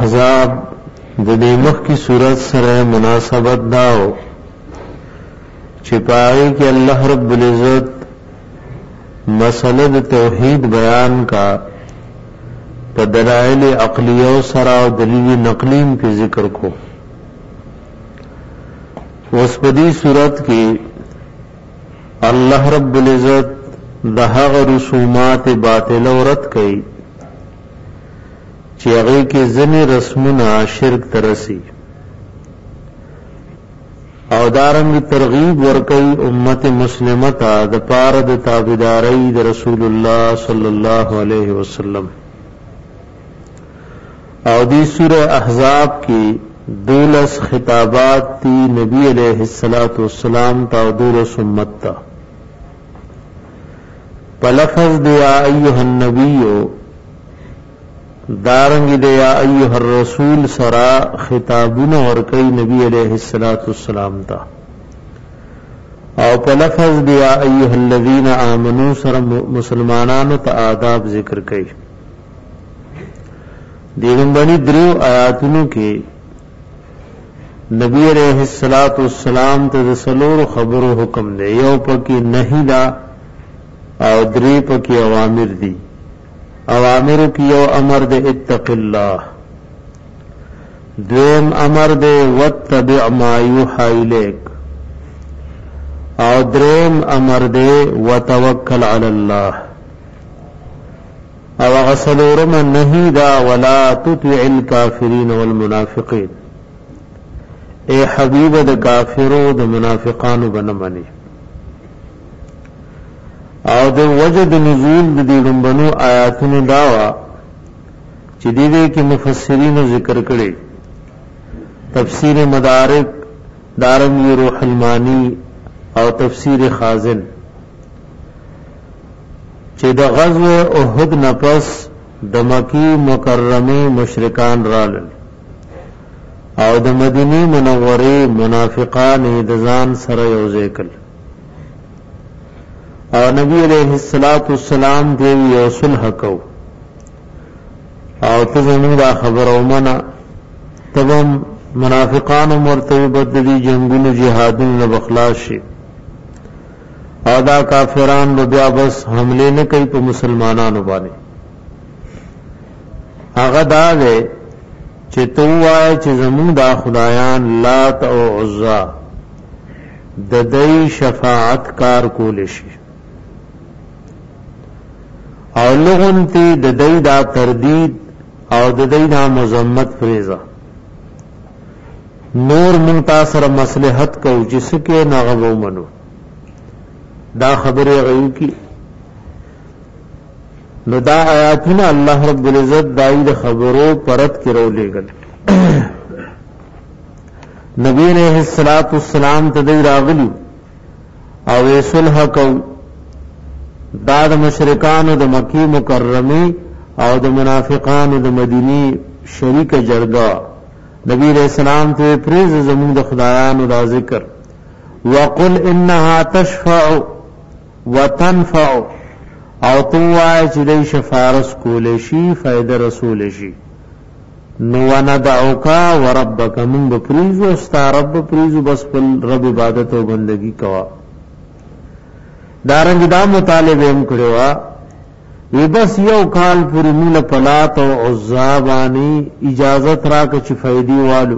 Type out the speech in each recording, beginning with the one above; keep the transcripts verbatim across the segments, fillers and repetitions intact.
احزاب د دې مخ کی صورت سره مناسبت داو چې پای کې الله رب العزت مسله د توحید بیان کا په دلایل عقلیه سره او دلیل نقلیم په ذکر کو. اوس په دې صورت کې الله رب العزت د هغه رسومات باطل او رد کړي چې هغه کې ځنې رسمونه شرک ترسي او دارنګ ترغیب ورکړي امت مسلمه ته د پاره د تابعداري د رسول الله صلی الله علیه وسلم. او دی سورہ احزاب کی دولس خطابات تی نبی علیہ الصلوۃ والسلام تا دولس امت تا پلفظ دیا ایها النبی دارنګ دیا ایها الرسول سرا خطابونه ورکی نبی علیہ الصلوۃ والسلام تا او پلفظ دیا ایها الذین آمنوا سرا مسلمانانو ته آداب ذکر کړي. دیغمبنی درو آیاتونو کې نبی علیہ الصلوۃ والسلام ته سلور خبرو حکم دی، یو پکې نهی دا او درې پکې اوامر دي. اوامر کې یو امر دی اتق الله، دویم امر دی واتبع ما یوحى الیک، او دریم امر دی وتوکل علی الله، او غسلورم نهی دا ولا تطع الكافرین والمنافقین، اے حبیب د کافرو د منافقانو بنمانی. او د وجد نزول د دې غنبنو آیاتونو داوا چې دې کې مفسرین ذکر کړي، تفسیر مدارک دارمی روح المانی او تفسیر خازن، چې د غزوه احد نفس د مکی مکرمه مشرکان رالل او د مدینه منوره منافقان د ځان سره یوځای کړ او نبی علیہ الصلوۃ والسلام دی یو صلح کو او ته زموږ دا خبر او منا تبم منافقان مرتبه بدلی جنگونو جهادونو بخلاص شي او دا کافران به بیا بس حمله نه کوي په مسلمانانو باندې. هغه دا دی چې تو وای چې زموږ دا خدایان لات او عزا د دې شفاعت کار کول شي او لغنتی د دې دا تردید او د دې دا مذمت فریضه نور منتصر مصلحت کو جسکه ناغو منو. دا خبره غیو کی نو دا آیاتنا اللہ رب العزت دائی دا خبرو پرت کی رو لے گل. نبی علیہ السلام تدی راغلی او صلح کو دا دا مشرکان دا مکی مکرمی او دا منافقان دا مدینی شریک جرگا. نبی علیہ السلام تے پریز زمون دا خدایان دا ذکر وقل انها تشفع وتنفع او تو وای چې د شفارس کول شي فائدہ رسول شي. نو وندعوک وربک من بپریزو استا رب پریزو بس پر رب عبادت او بندگی کوا. دارنګ دا مطالبه هم کړو وی بس یو کال پوری مولا پلات او عزا باندې اجازت راک چې فائدې والو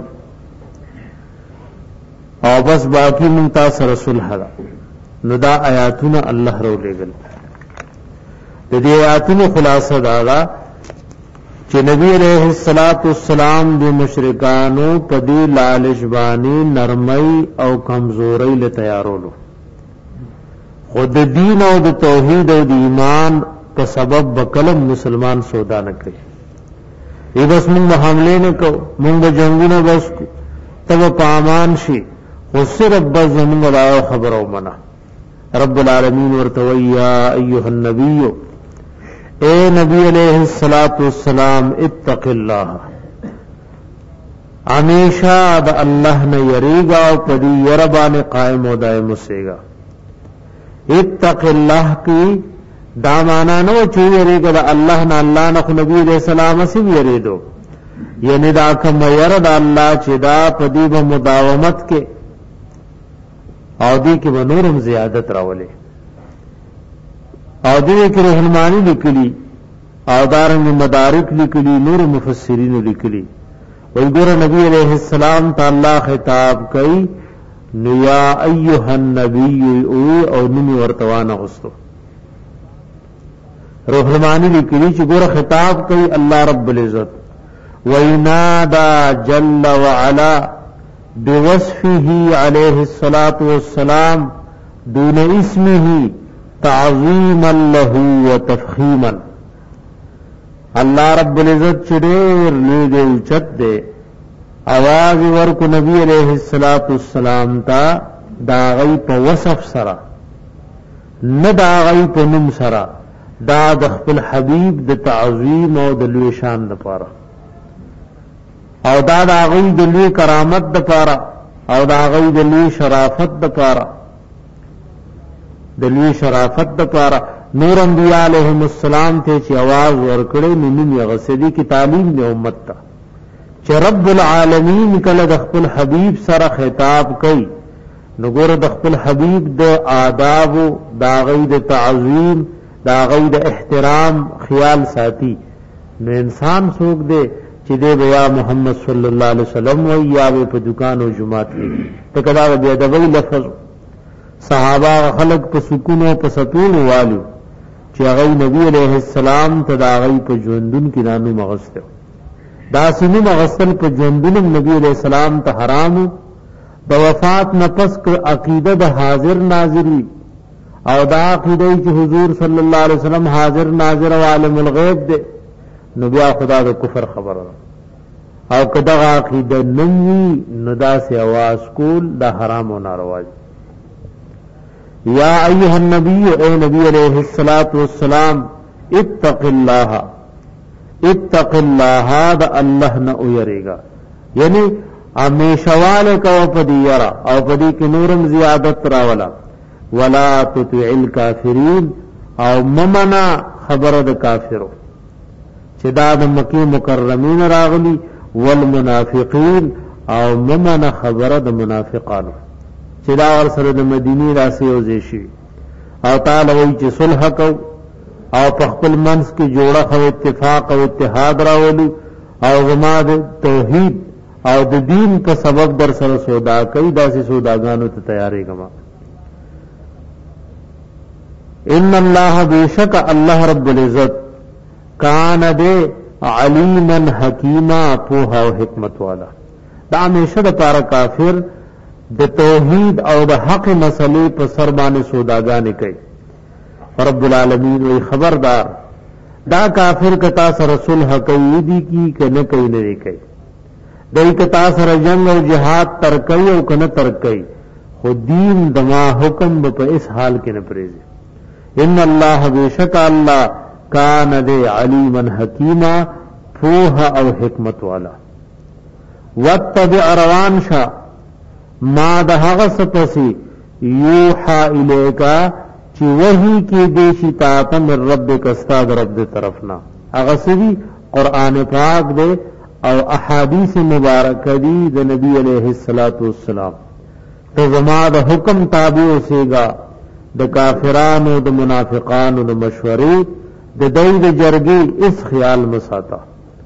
او بس باقی مون تاسو رسول حدا. نو دا آیاتونه الله رو لګل. د دې آیاتونو خلاصه دا ده چې نبی علیہ الصلوۃ والسلام د مشرکانو په دې لالچ باندې نرمۍ او کمزورۍ له تیارولو، خود دین او د توحید او د ایمان په سبب بکلم مسلمان سودا نه کوي. ای بس موږ حمله نه کو، موږ جنگونه بس تب پامان شي، خو صرف بس موږ لا خبر او منا. رب العالمین ورتویا ایها النبی، اے نبی علیہ الصلوۃ والسلام اتق اللہ، ہمیشہ د اللہ نے یریگا او پدی یربان قائم و دائم اسیگا. اتق اللہ کی دامانا نو چو یریگا دا اللہ نا اللہ نا نبی علیہ السلام سے یریدو، یعنی دا کوم يرد الله چې دا په دې به مداومت کې او دې کې به نورم زیادت راولي او دې کې روح المانی لیکلي او دارنګ مدارک لیکلي نور مفسرین لیکلي وی ګور نبی علیہ السلام تعالی خطاب کوي نو یا ایها النبی او نمی ورتوان غستو روح المانی لیکلي چې ګور خطاب کوي الله رب العزت وینادا جل وعلا بوصفه علیہ الصلاة والسلام دون اسمه تعظیما له وتفخیما اللہ رب العزت چڑیر لیدے اوچت دے آواز ورکو نبی علیہ السلام تا داغی پا وصف سرا نہ داغی پا نم سرا دا دخل الحبیب دا تعظیم او دلوی شان دا پارا او دا داغی دلوی کرامت دا پارا او داغی دلوی شرافت دا پارا دلوی شرافت دا پارا نور انبیاء علیہم السلام تے چی آواز ورکڑے نمی غسدی کی تعلیم دے امت تا چی رب العالمین کل دخل حبیب سر خطاب کئی نگور دخل حبیب دا آداب دا غید تعظیم دا غید احترام خیال ساتی نو انسان سوک دے چی دے بیا محمد صلی اللہ علیہ وسلم وی یا بے پا دکان و جماعت لی تکدا بیا دبی لفظ صحابہ خلق پا سکون و پا سطول والو چی اغی نبی علیہ السلام تا دا اغی پا جوندن کی نانو مغسطو دا سنو مغسطل پا جوندن نبی علیہ السلام تا حرامو دا وفات نپس کر عقیدہ دا حاضر ناظری او دا عقیدہ چی حضور صلی اللہ علیہ وسلم حاضر ناظر و عالم الغیب دے نبی خدا دا کفر خبر او کدا عقیدہ نمی ندا سے آواز کول دا حرام و نارواز یا ایها النبی اے نبی علیہ الصلوۃ والسلام اتق اللہ اتق اللہ دا اللہ نہ یریگا یعنی ہمیشہ والے کا پدی یرا او پدی کی نورم زیادت راولا ولا تطع الکافرین او ممنا خبر د کافرو چدا د مکی مکرمین راغلی والمنافقین او ممنا خبر د منافقانو چدا ور سره د مدینی راسی او زیشی او تعالی وی چې صلح کو او په خپل منس کې جوړه خو اتفاق او اتحاد راولي او غما د توحید او د دین په سبب در سره سودا کوي داسې سوداګانو ته تیارې کما ان الله بیشک الله رب العزت کان دے علیما حکیما پوها او حکمت والا دا همیشه د پاره کافر د توحید او د حق مسلې په سر باندې سوداګانې کوي رب العالمین وی خبردار دا کافر کتا سره صلح کوي دي کی کنه کوي نه کوي دای کتا سره جنگ او جهاد تر کوي او کنه تر کوي خو دین دما حکم په اس حال کې نه پریږي ان الله بیشک الله کان دے علیما حکیما فوها او حکمت والا واتبع روان شا ما دهغه سپسی یوحا الیکا چی وحی کی دیشی تاتا من ربک استاد رب دے طرفنا اغسری قرآن پاک دے او احادیث مبارک دی دے نبی علیہ السلام تو زما دا حکم تابع سیگا دا کافرانو دا منافقانو دا مشوری دا دی دا جرگی اس خیال مساتا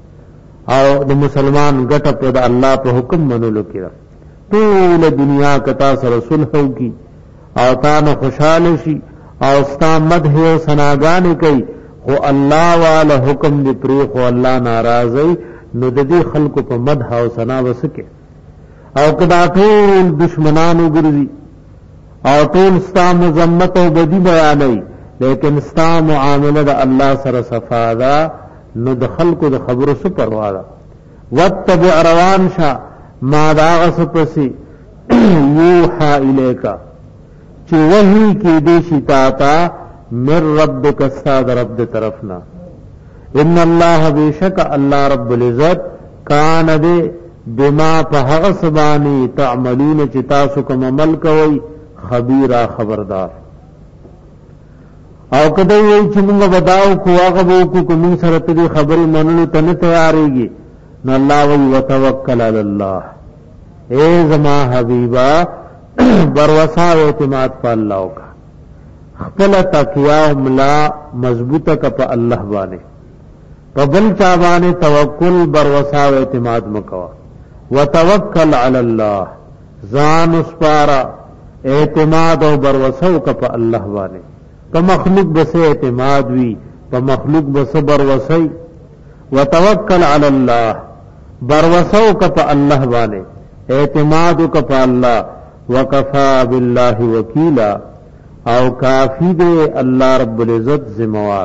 او دا مسلمان گٹا پا دا اللہ پا حکم منولو کرا طول دنیا کتا سر صلحو کی او تان خوشحال شي او ستا مدح او ثناګانې کوي خو الله والا حکم دی پری خو الله ناراضي نو د دې خلکو په مدح او ثنا وسکه او کدا ټول دشمنانو ګرځي او ټول ستا مذمت او بدی بیانوي لیکن ستا معامله د الله سره صفادا نو د خلکو د خبرو څه پروا ده واتبع روان شا ما داغس پسی یوحا الیکا چی وحی کی دیشی تاتا من ربک استاد رب دے طرفنا ان اللہ بیشک اللہ رب العزت کان دے بما پہغس بانی تعملون چی تاسو کم عمل کوئی خبیرہ خبردار او کدوئی چی منگا بداو کو آغبو کو کمین سرطلی خبری منلو تن تیارے گی نو الله وی وتوکل علی الله، اے زما حبیبا بروسا او اعتماد په الله وکا، خپل تقیا ملا مضبوطه کا په الله باندې، په بل چا باندې توکل بروسا او اعتماد مکوا. وتوکل علی الله، ځان اسپارا اعتماد او بروسا کا په الله باندې، په مخلوق بس اعتماد وی، په مخلوق بس بروسا. وتوکل علی الله، بروسا کا په الله باندې، اعتماد کا په الله. وکفا بالله وکیلا، او کافی دے اللہ رب العزت ذمہوار.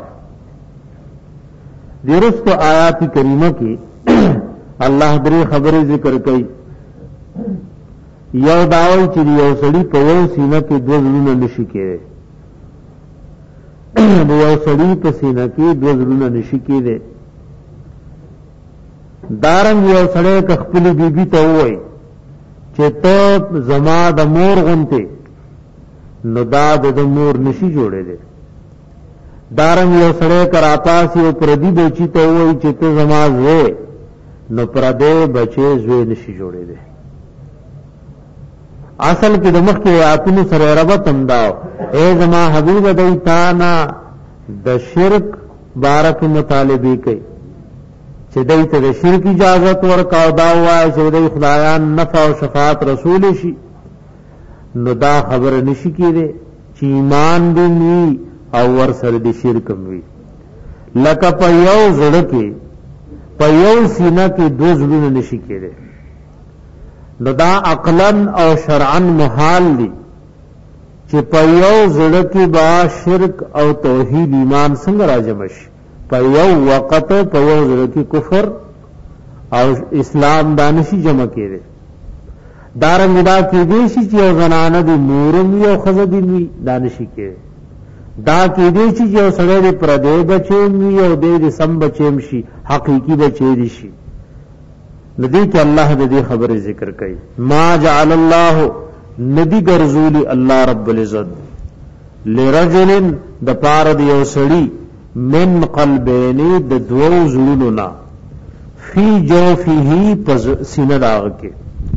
درست آیات کریمہ کی اللہ دری خبر ذکر کئی. یو داوی چې یو سړی په یو سینه کې دوه زړونه نشي کېږي، یو سړی په سینه کې دوه زړونه نشي کېږي. دارنګ یو سړی که خپل بیبي ته وایي چې ته زما د مور غونته، نو دا د مور نشي جوړې دي. دارنګ یو سړی کرا پاس یو پردي بچی ته وایي چې ته زما زوی، نو پردې بچي زوی نشي جوړې دي. اصل کې د مخ کې آیاتونو سره ربط هم داو، اے زما حبیب دای تا نه د شرک بارک مطالبه کوي چې دای ته د شرک اجازه ورکاو، دا وایي چې دای خدایان نفع او شفاعت رسول شي، نو دا خبر نشي کېږي چې ایمان دې وي او ور سره د شرک وي. لکه په یو زړه کې په یو سینه کې دو زړونه نشي کېږي، نو دا عقلاً او شرعاً محال دي چې په یو زړه کې با شرک او توحید ایمان څنګه راجم شي. په یو وخت په یو زړه کې کفر او اسلام دانشي جمع کېږي. دارنګ دا کې دې شي چې یو زنانه دی مورم یو خزه دی وی دانشي کې، دا کې دې شي چې یو سړی دې پردې بچي وي او دې سم بچي شي، حقيقي بچي دي شي. ندی کې الله دې خبره ذکر کوي، ما جعل الله ندی ګرځولي الله رب العزت لرجل د پاره دی یو سړی من قلبین د دوو زړونو نا فی جوفه پس سینه داغ کې.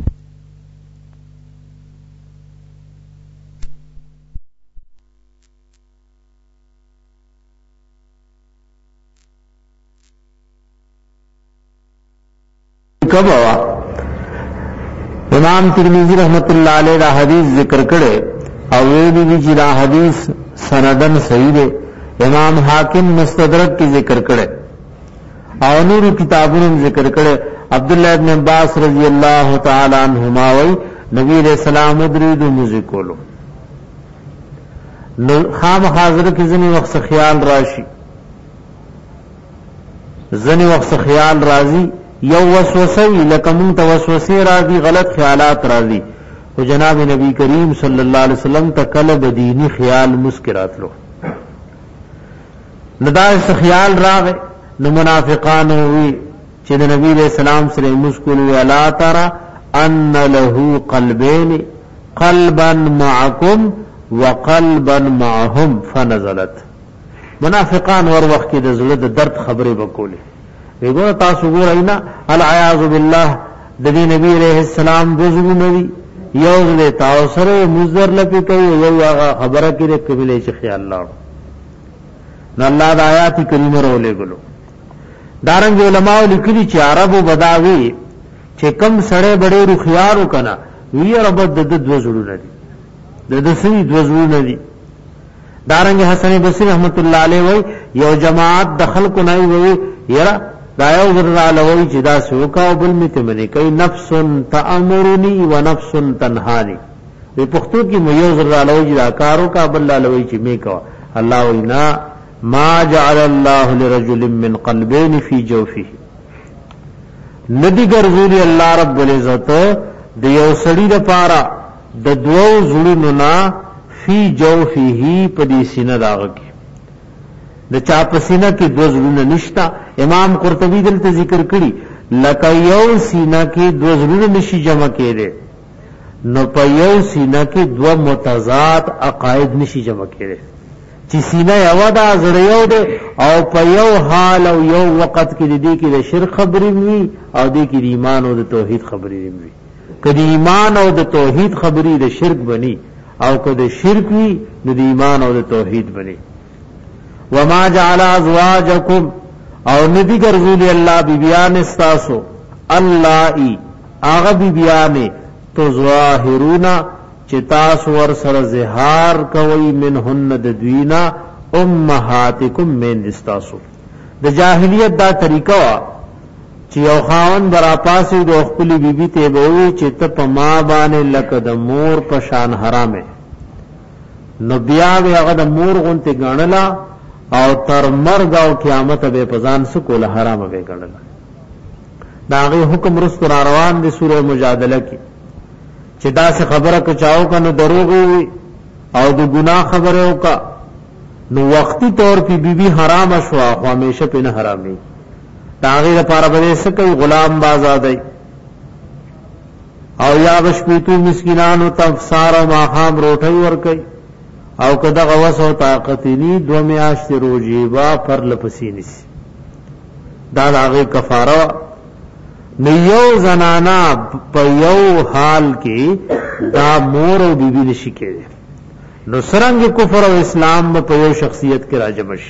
کبوا امام ترمذی رحمت اللہ علیہ دا حدیث ذکر کرے او ویلی بھی جی دا حدیث سندن صحیح دے. امام حاکم مستدرک کی ذکر کرے او نور کتابوں ذکر کرے. عبداللہ ابن عباس رضی اللہ تعالی عنہما وی نبی علیہ السلام ادرید مزکولو خام حاضر کی زنی وقت خیال راشی، زنی وقت خیال رازی یو وسوسه لکه مون ته وسوسه راځي، غلط خیالات راځي، او جناب نبی کریم صلی الله علیه وسلم ته کله د دینی خیال مسکرات لو نداس خیال راغ نو منافقان وی چې د نبی علیہ السلام سره مسکول ولا ترى ان له قلبين قلبا معكم وقلبا معهم فنزلت. منافقان ور وخت د زړه د درد خبره وکولې ویګو تاسو ګورئ نه العیاذ بالله د دې نبی علیہ السلام بوزو نبی یو له تاسو سره مزر لپی کوي یو هغه خبره کې قبله چې خیال الله نو الله د آیات کریمه رولې ګلو. دارنګ علماء لیکلي چې عربو بداوی چې کم سړی بډې رو خيارو کنا وی رب د د دوزړو ندي د د سوي دوزړو ندي. دارنګ حسن بصری رحمت الله علیه وی یو جماعت دخل کو نه وی یرا دا یو ورالوي چې دا سوکا او بل میته منی کوي نفس تامرنی و نفس تنهانی. په پښتو کې مې یو ورالوي دا کارو کا بل لالوي چې می کا. الله وینا ما جعل الله لرجل من قلبين في جوفه ندی ګرځولي الله رب العزت د یو سړي د پاره د دوو زړونو نا فی جوفه په دې سینه داغ کې د چا په سینه کې دوه زړونه نشتا. امام قرطبی دلته ذکر کړي لکه یو سینه کې دوه زړونه نشي جمع کېږي، نو په یو سینه کې دوه متضاد عقاید نشي جمع کېږي چې سینه یو دا زړه یو ده او په یو حال او یو وخت کې دې کې د شرک خبرې وي او دې کې د ایمان او د توحید خبرې وي. کله ایمان او د توحید خبرې د شرک بني او کله شرک وي د ایمان او د توحید بني. وما جعل ازواجکم او ندی ګرځولي الله بیبیان استاسو الله ای هغه بیبیان تو ظاهرون چې تاسو ور سره زهار کوي منهن د دوینا امهاتکم من استاسو. د جاهلیت دا طریقه وا چې یو خاون برا پاسې د خپل بیبي ته وایي چې ته په ما باندې لکه د مور په شان حرامه، نو بیا هغه د مور غونته غنلا او تر مرګ او قیامت به پزان سکول حرام به ګڼل. داغه حکم رست را روان دي سوره مجادله کې چې دا څه خبره کچاو کنه دروغ وي او د ګناه خبره وکا نو وختي طور په بیبي حرام شو خو همیشه په نه حرام نه. داغه لپاره به څه کوي غلام بازادای او یا بشپیتو مسکینانو تفسار او ماخام روټي ور کوي او کدا غوس او طاقت ني دو میاشت روزي با پر لپسینس دا داغه کفاره نیو زنانا په یو حال کې دا مور او بیبي نشي کېږي. نو سرنګ کفر او اسلام په یو شخصیت کې راجمش.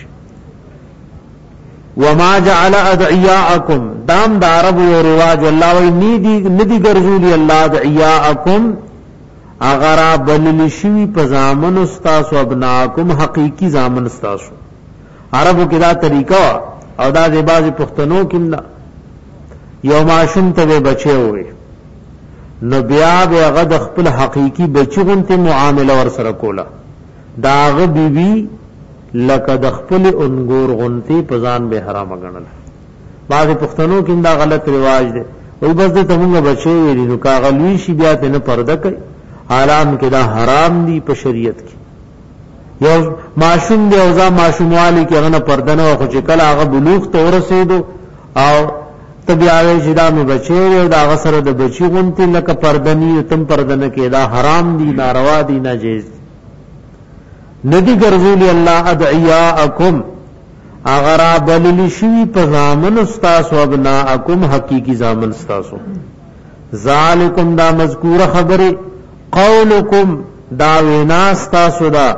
وما جعل ادعياءكم دام دارب او رواج الله وی ندی ندی ګرځولي الله ادعياءكم اگر بلل شوی په زامن استاسو ابناکم حقیقی زامن استاسو. عربو کې دا طریقہ او دا د بعض پښتنو کې دا یو ماشوم ته بچي وي نو بیا به غد خپل حقیقی بچی غونته معامله ور سره کوله داغه بیبي لکه د خپل انګور غونته پزان به حرام غنل. بعض پښتنو کې دا غلط رواج دی وای بس د تمغه بچي وي نو کاغلوي شي بیا ته نه پرده کوي حالان کې دا حرام دي په شریعت کې. یو معصوم دی او ځا معصوم والی کې غنه پردنه او چې کله هغه بلوغ ته ورسېدو او تبیاوی چې دا مې بچي او دا غسر د بچي غونتی لکه پردنی تم پردنه کې دا حرام دي ناروا دي ناجیز دي. ندی ګرځولي الله ادعیاءکم اگر بللی شوی په زامن استاسو ابناءکم حقیقی زامن استاسو. ذالکم دا مذکور خبره قولکم دا ویناستا سودا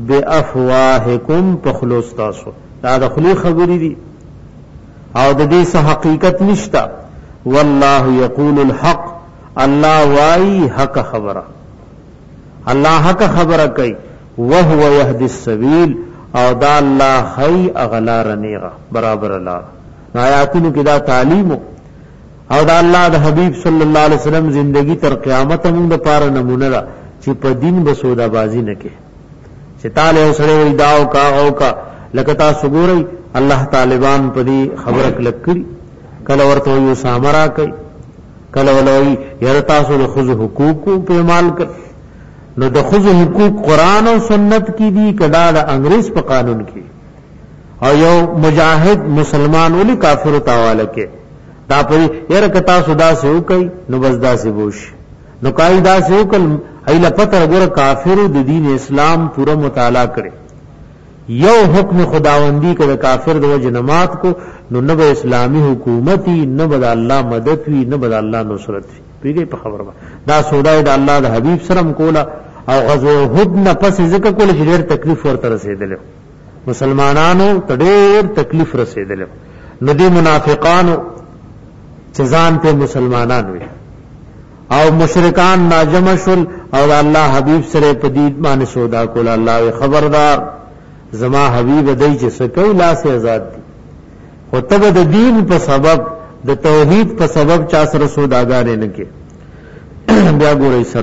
بافواهکم پخلوستا سو دا دخلی خبری دی او د دې څه حقیقت نشتا. والله یقول الحق الله وای حق خبره الله حق خبره کوي وهو يهدي السبيل او دا الله خی اغلا رنیغه برابر الله. آیاتونو کې دا تعلیم او دا الله د حبیب صلی الله علیه وسلم زندگی تر قیامت موږ د پاره نمونه ده چې په دین به سودا بازی نه کې چې تعالی سره وی داو کا او کا لکه تاسو ګورئ الله طالبان په دې خبره کلکړي کله ورته یو سامرا کوي کله ولوي یره تاسو د خود حقوق په مال کړ نو د خود حقوق قران او سنت کې دي کدا د انګريز په قانون کې او یو مجاهد مسلمان ولي کافر تاواله کې دا پری یره کتا سودا سو کوي نو بس دا سی بوش نو قاعده سو کل ایله پتر ګور کافر د دین اسلام پورا مطالعه کړي یو حکم خداوندی کړه کافر د جنمات کو نو نه به اسلامی حکومتي نه به الله مدد وی نه به الله نصرت وی پیږي په خبره دا سودا د الله د حبیب سره کولا او غزوه احد نه پس ذکر کول چې ډېر تکلیف ورته رسیدل مسلمانانو ته ډېر تکلیف رسیدل نو دي منافقانو چې ځان ته مسلمانان وي او مشرکان ناجمشل او الله حبیب سره په دې باندې سودا کول الله خبردار زما حبیب دای چې سکو لا سه آزاد دي خو ته د دین په سبب د توحید په سبب چا سره سوداګار نه کې بیا ګورئ سر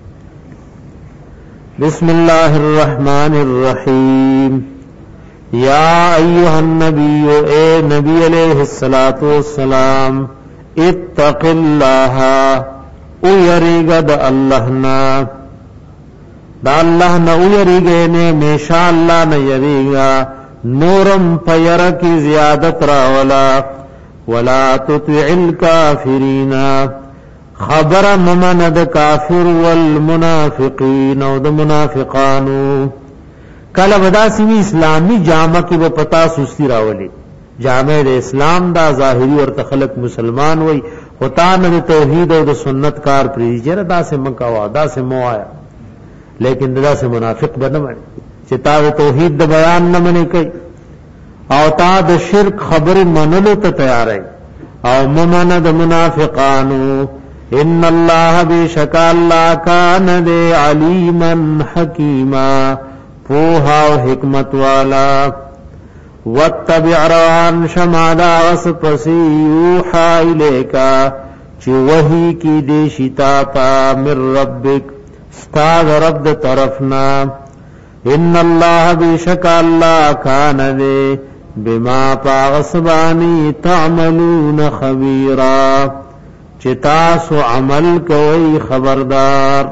بسم الله الرحمن الرحیم یا ایها النبی اے نبی علیہ الصلوۃ والسلام اتق الله او یریګد الله نا دا اللہ نہ یریگے نے میشا اللہ نہ یریگا نورم پیر کی زیادت راولا ولا تطع الکافرین خبر ممند کافر والمنافقین او د منافقانو کله ودا سوي اسلامي جامه کې به پتا سستی راولي جامه د اسلام دا ظاهري اور تخلق مسلمان وي خدان د توحید او د سنت کار پری جره دا سے مکوا دا سے موایا لیکن دا سے منافق بنمای چې تا توحید د بیان نه منې کوي او تا د شرک خبر منلو ته تیار ہے او ممن د منافقانو ان الله بشک الله کان د علیما حکیما پوها او حکمت والا واتبع روان شمالا وسپسی یوحا الیکا چی وحی کی دیشتا تا من ربک استاد رب د طرفنا ان الله بشک الله کان دے بما پاغسبانی تعملون خبیرا چتاس عمل کوئی خبردار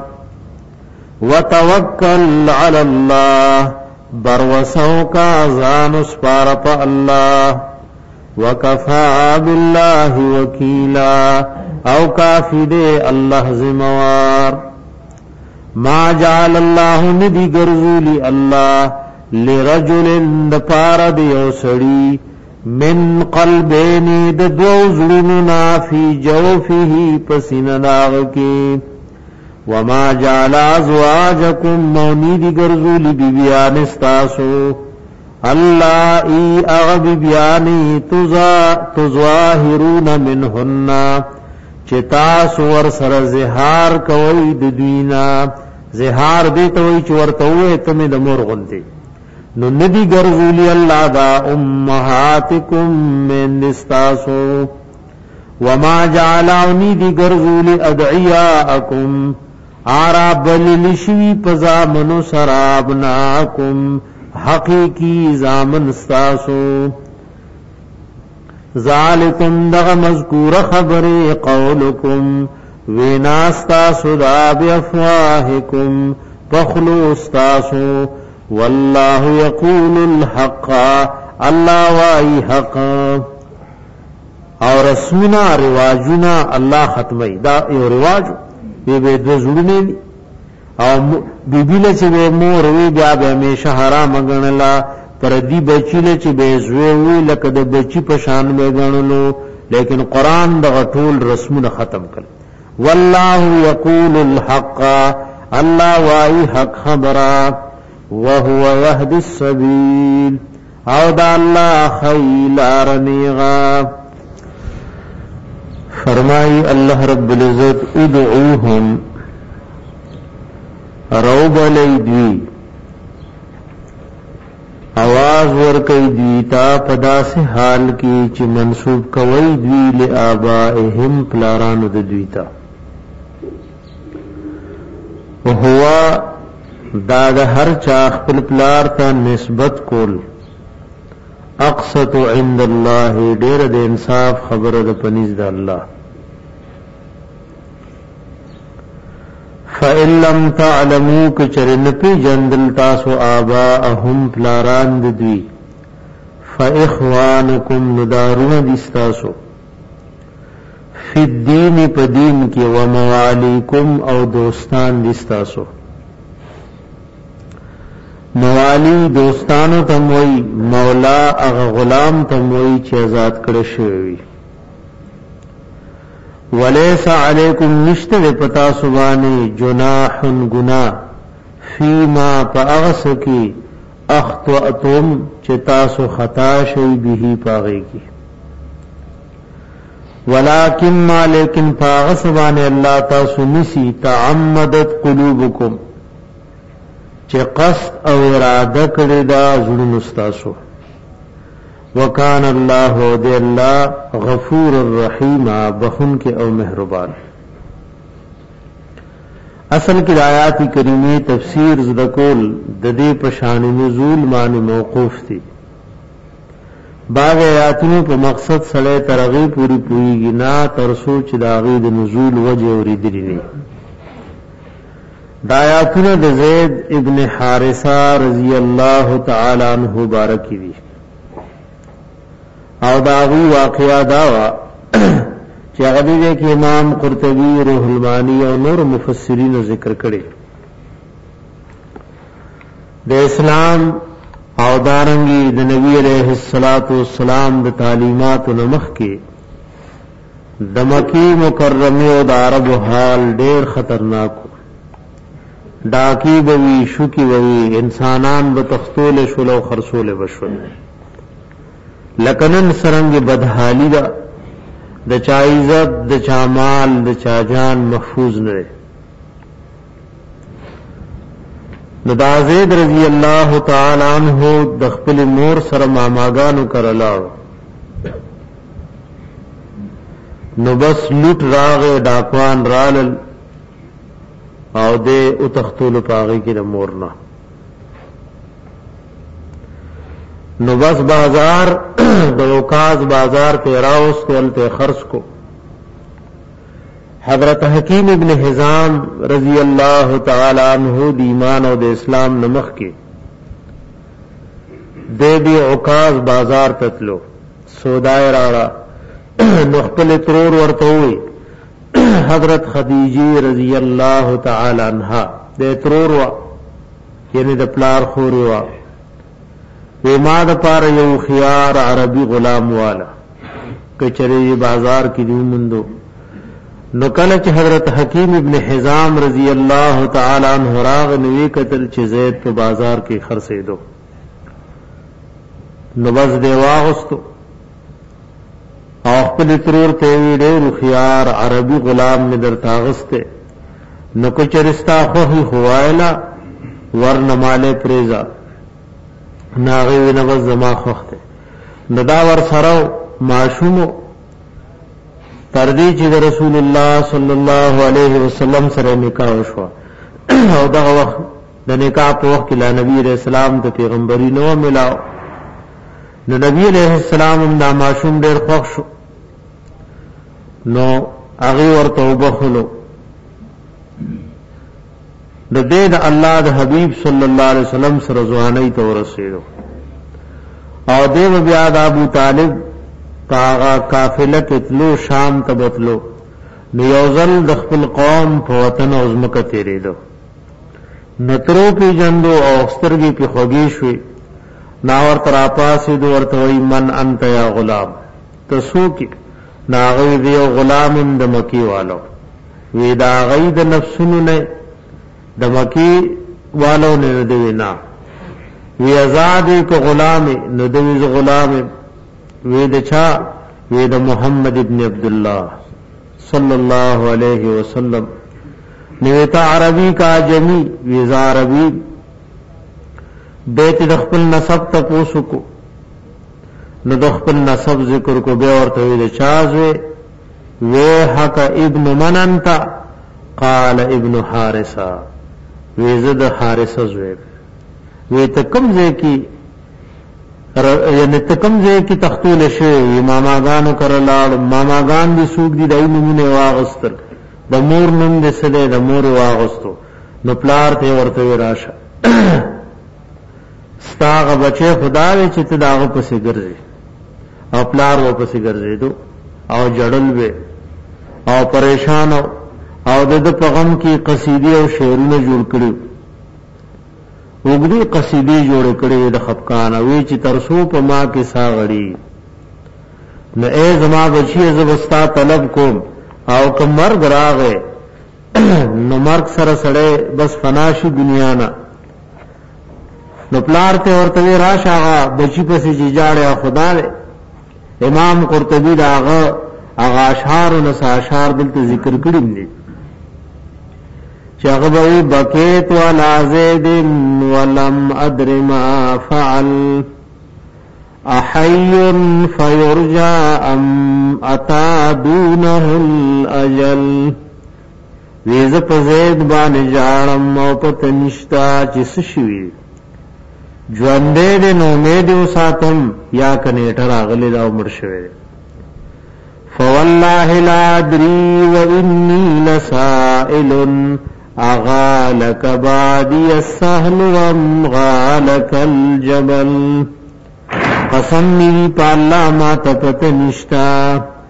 وتوکل علی الله بروسو کا ازان اسپار پا اللہ وکفا باللہ وکیلا او کافی دے اللہ زموار ما جعل اللہ ندی گرزولی اللہ لرجل دپار دیو سڑی من قلبینی ددو زلننا فی جوفی پسین داغ کی وما جعل ازواجکم مونی دی گرزولی بی بیان استاسو اللہ ای اغب بیانی تظاہرون منہن چتاسو ورسر زہار کوئی ددوینا زہار دیتوئی چورتوئے تمہیں دمور غنتے نو ندی گرزولی اللہ دا امہاتکم من استاسو وما جعلونی دی گرزولی ادعیاءکم آرا بلل شوی پزا منو سرابناکم حقیقی زامن استاسو ذالکم دغ مذکور خبر قولکم ویناستاسو دا بیافواہکم پخلو استاسو واللہ یقول الحق اللہ وائی حق اور رسمنا رواجنا اللہ ختمی دا یو رواجو بی بی دو زڑنے دی او بی بی لچ بی مور وی بیا بی ہمیشہ حرام گنلا پر دی بچی لچ بی زوی وی لکد بچی پشان بی گنلو لیکن قرآن دا غطول رسمنا ختم کر واللہ یقول الحق اللہ وائی حق خبرا وهو يهدي السبيل او دا اللہ خیلار نیغا فرمائی اللہ رب العزت ادعوهم روب لیدوی آواز ورکی دویتا پدا سے حال کی چی منصوب کوئی دوی لآبائهم پلارانو دویتا وہوا دا دا ہر چاخ پل پلار تا نسبت کول اقسط عند اللہ دیر دا انصاف خبر دا پنیز دا اللہ فَإِن لَّمْ تَعْلَمُوا كَچَرِنَپِ جندل تاسو آباءهم پلاران دوی فَإِخْوَانُكُمْ ندارون دستاسو فی الدین پا دین کی وموالیکم او دوستان دستاسو موالی دوستانو تموئی مولا اغ غلام تموئی چی ازاد کرشوی ولیس علیکم نشت دے پتا سبانی جناح گنا فیما پا اغس کی اخطواتم چی تاسو خطا شوی بھی پاغی کی ولیکن ما لیکن پا اغس بانی اللہ تاسو نسی تعمدت قلوبکم چه قصد او اراده کړی دا زړه مستاسو وکان الله دې الله غفور الرحیم بخون کې او مهربان اصل کې آیات کریمه تفسیر زده کول د دې په شان نزول باندې موقوف دي باغ آیاتونو په مقصد سره ترغیب پوری پوریږي نه تر سوچ دا غي د نزول وجه اوریدلی نه دایاتنا د زید ابن حارثہ رضی اللہ تعالی عنہ بارکی دی او داغی واقعہ داوا چی اغدی کہ امام قرطبی روح المانی او نور مفسرین ذکر کرے د اسلام او دارنګي د نبی عليه الصلاة والسلام د تعلیماتو نمخ کې د مکی مکرمه او د عربو حال ډېر خطرناک ډاکی بوي شوکی بوي انسانان به تختول شول او خرصول بشول لکنن سرنګ بدحالی دا د چا عزت د چا مال د چا جان محفوظ نه نو دا زید رضی الله تعالی عنہ د خپل مور سره ماماګانو کرلاو نو بس لوټ راغه ډاکوان رالل او دې او تختول پاغي کې د مورنا نو بس بازار د وکاز بازار په راوست ولته خرڅ کو حضرت حکیم ابن حزام رضی اللہ تعالی عنہ دی ایمان او د اسلام نمخ کې دې دی وکاز بازار تتلو سودای راړه نو خپل ترور ورته وي حضرت خدیجه رضی اللہ تعالی عنہا دے ترور وا یعنی د پلار خوري وا وی ما د پار یو خيار عربي غلام والا کچری بازار کې دی مندو نو کله چې حضرت حکیم ابن حزام رضی اللہ تعالی عنہ راغ نوی قتل چې زید په بازار کې خرڅې دو نو بس دی واغستو او خپل ترور ته وی ډېر خيار عربي غلام می در تاغسته نو کو چرستا خو هوایلا ورنماله پریزا ناغي وینو زما خوخته ندا ور سره معشوم تر دې چې رسول الله صلی الله علیه وسلم سره نکاح وشو او دا وخت د نکاح په وخت کې نبی رسول الله د پیغمبري نو ملاو نو نبی علیہ السلام دا معشوم ډېر خوښ شو نو هغه ورته وبخلو د دې د الله د حبیب صلی الله علیه وسلم سره ځواني ته ورسېدو او دیو بیا د ابو طالب پاغا قافله کې تلو شام ته بتلو نو یوزل د خپل قوم په وطن او ځمکه تیرېدو نترو پی جندو او سترګې په خوږی شوي ناور ترا پاسې دو ورته وی من انت یا غلام تسو کی ناغوی دیو غلام د مکی والو وی دا غی د نفسونو نه د مکی والو نه دی نه وی آزاد کو غلام نو دی غلام وی د چا وی د محمد ابن عبد الله صلی الله علیه وسلم نیتا عربی کا جمی وی ز عربی بیت د خپل نسب ته پوسو کو نو د خپل نسب ذکر کو به ورته وی د چازوي وی حق ابن مننت قال ابن حارثه وی زد حارثه زوی وی تکم زه کی یعنی تکم زه کی تختول شی اماماګانو کرلاړ ماماګان دي سوق دي دای نمونه واغستر د مور نوم دې سده د مور واغستو نو پلار ته ورته راشه ستاغه بچي خدا وی چې ته داغه پسې ګرځي او پلار و پسې ګرځي دو او جړل وی او پریشان او د پیغام کی قصیدې او شعرونه جوړ کړي وګړي قصیدې جوړ کړي د خفقان او چې ترسو په ما کې ساغړي نو اے زما بچي زبستا طلب کوم او کوم مرګ راغې نو مرګ سره سره بس فناشي دنیا نه نو پلار ته ورته راشه هغه بچی پسې چې جاړه خدا له امام قرطبی داغه هغه اشعار او نصاشار دلته ذکر کړی دي چې هغه به بکیت ولا زید ولم ادر ما فعل احي فيرجى ام اتا دونه الاجل ویز په زید باندې جاړم او پته نشتا چې سشوي ژوندې د نو امیدو ساتم یا کنيټر اغلی دا عمر شوه فوالله لا ادري واني لسائل اغالك بادي السهل وامغالك الجبل قسم می پالا ما تپت نشتا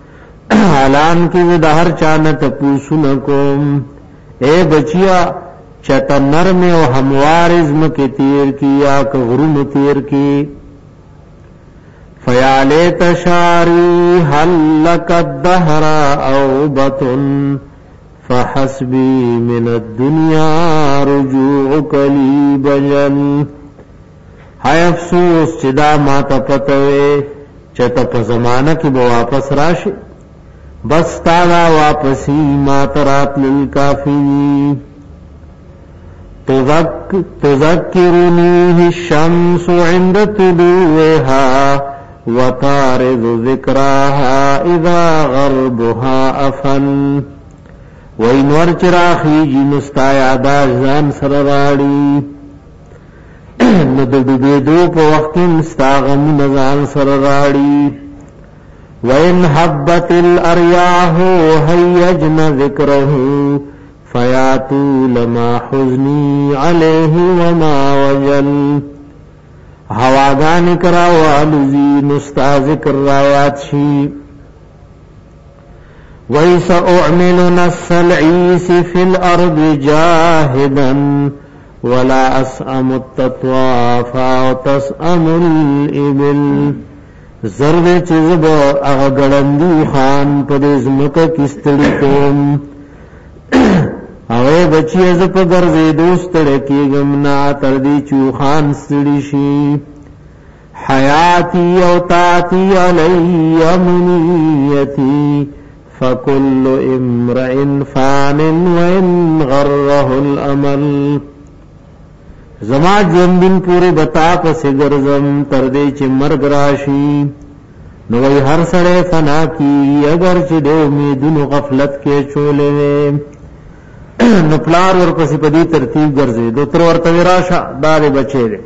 اعلان کی د هر چانه تپوسو نکوم اے بچیا چتا نرم او هموار ازمکی تیر کی یا که غرون تیر کی فیا لیت شاری حل لک الدهر اوبتن فحسبی من الدنیا رجوعک لی بجل ہائے افسوس چدا ما تا پتوے چتا پا زمانہ کی با واپس راشی بس تالا واپسی ما ترات للکافی تذکرنی الشمس عند طلوعها وطارد ذکراها اذا غربها افن وینور چراخی جی مستایا دازان سرراڑی ندددو پا وقت مستاغم نزان سرراڑی وَإِنْ حَبَّتِ الْأَرْيَاحُ هَيَّجْنَ ذِكْرَهُ فَيَاتُوا لَمَا حُزْنِي عَلَيْهِ وَمَا وَجَلْ هواگان کراوالوزی نستا ذکر رایات شی وَإِسَ أُعْمِلُ نَسَّ الْعِيسِ فِي الْأَرْضِ جَاهِدًا وَلَا أَسْأَمُ التَّطْوَافَ وَتَسْأَمُ الْإِبِلِ زرد چیزب اغا گلندی خان پدیز مکا کستڑی کوم اوے بچی از پا گرزی دوستڑی کی گمنا تردی چو خان ستڑی شی حیاتی او تاتی علی منیتی فکل امرئن فان وان غرہ الامل زما جندن پوری بتا پس گرزم تردے چی مرگ راشی نوی ہر سڑے فنا کی اگر چی دو امیدن غفلت کے چولے نپلار ور پسی پدی ترتیب گرزے دو تر ورطوی راشا دار بچے دے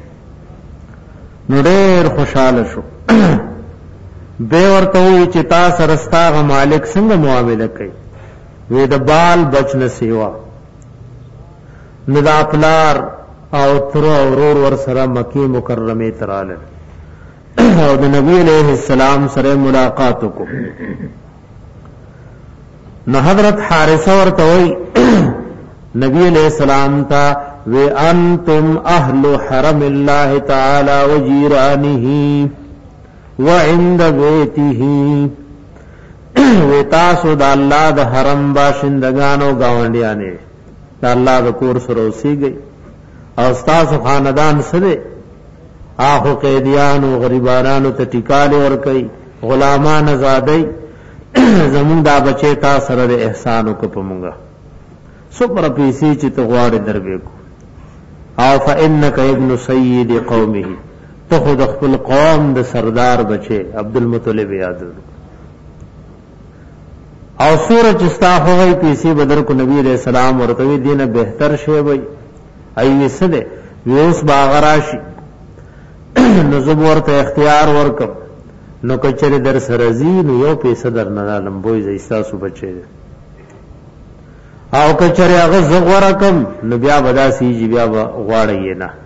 نو دیر خوشحال شو بے ورطوی چی تا سرستاغ مالک سنگ معاملہ کئی وی دا بال بچ نسیوا ندا پلار او تر اورور ور سره مکی مکرمه تراله او د نبی علیہ السلام سره ملاقات کو نو حضرت حارثه ورته وی نبی علیہ السلام تا و انتم اهل حرم الله تعالی وجيرانه وعند بيته و تاسو د الله د حرم باشندگانو گاونډیانه د الله د کور سره اوسېږي او استاذ خاندان سره آخو قیدیانو غریبانانو ته ټیکاله ور کوي غلامان آزادای زمون دا بچی تا سره احسان وک پمږه سپر پیسي چې ته غواړې دربې کو او فانک ابن سید قومه ته خود خپل قوم د سردار بچی عبد المطلب یاد او سورج استاخوي پیسي بدر کو نبی علیہ السلام ورته دینه بهتر شی وي ایوی سده ویوس باغراشی نزب ورته اختیار ورکم نو کچری در سرزی نو یو پیسه در نالم بوی زیستاسو بچه ده او کچری اغا زغورکم نو بیا بدا سیجی بیا غواړی نه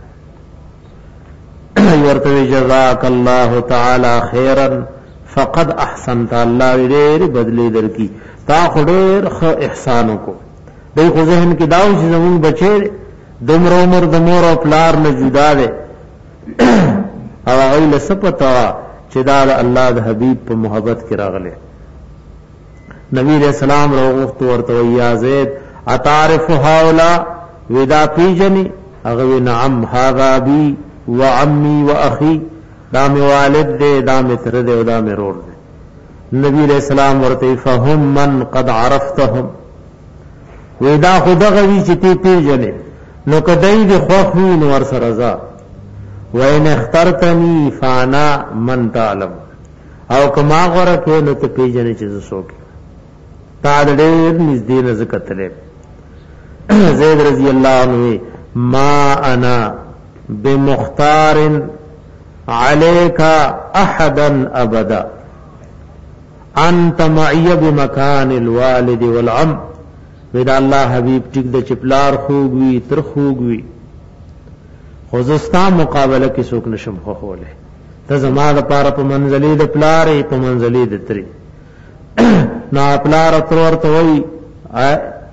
ورته جزاک الله تعالی خیرا فقد احسنت الله ډیر بدلی درکی تا خډیر خ احسانو کو دای خو ذهن کې داو چې زمون بچی دمر عمر دمور او پلار نه جدا ده او غیل سپتا چې دا الله د حبیب په محبت کې راغله نبی رسول الله روغت ورته یا زید اتعرف هاولا ودا پیجنی اغه نعم هذا بی وعمي واخي دا می والد دے دا می تر دے دا می رور دے نبی رسول الله ورته فهم من قد عرفتهم ودا خدا غوی چې تی پیجنی نو کدی دی خوخوی نو ور سرزا وین اخترتنی فانا من تعلم او کما غره کې نو ته پیژنې چې زسوک تا دې نږدې نه زکتلې زید رضی الله عنه ما انا بمختار عليك احدا ابدا انت معي بمكان الوالد والعم ودا الله حبیب ټیک د چپلار خوګوي تر خوګوي خوزستا مقابله کې څوک نشم خوله ته زما د پاره په منزلي د پلارې په منزلي د تری نا پلار تر ورته وي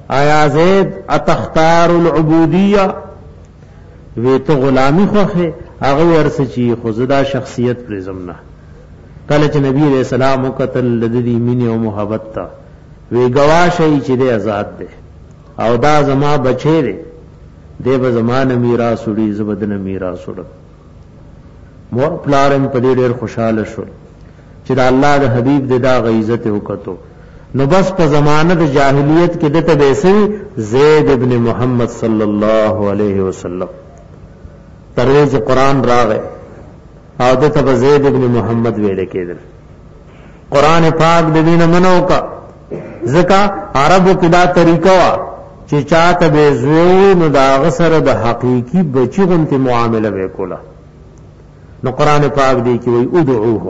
آیا زید اتختار العبودیہ وی تو غلامی خوخه هغه ورس چی خزدا شخصیت پرزم نه کله چې نبی علیہ السلام قتل لدی مینه او محبت تا وی گواشی چې د آزاد ده او دا زما بچی دی دی به زمانه میراث وړي زبدن میراث وړ مور پلارم په دې ډېر خوشاله شو چې دا الله د حبیب د دا عزت وکړو نو بس په زمانه د جاهلیت کې دته بیسي زید ابن محمد صلی الله علیه وسلم ترویج قرآن راغے او دته زید ابن محمد ویل کېدل قرآن پاک د دین منو کا زکا عربو کې دا طریقه وا چې چاته به زوی نو دا غسر د حقيقي بچی غنته معامله وکولا نو قرآن پاک دی کې وی ادعوهم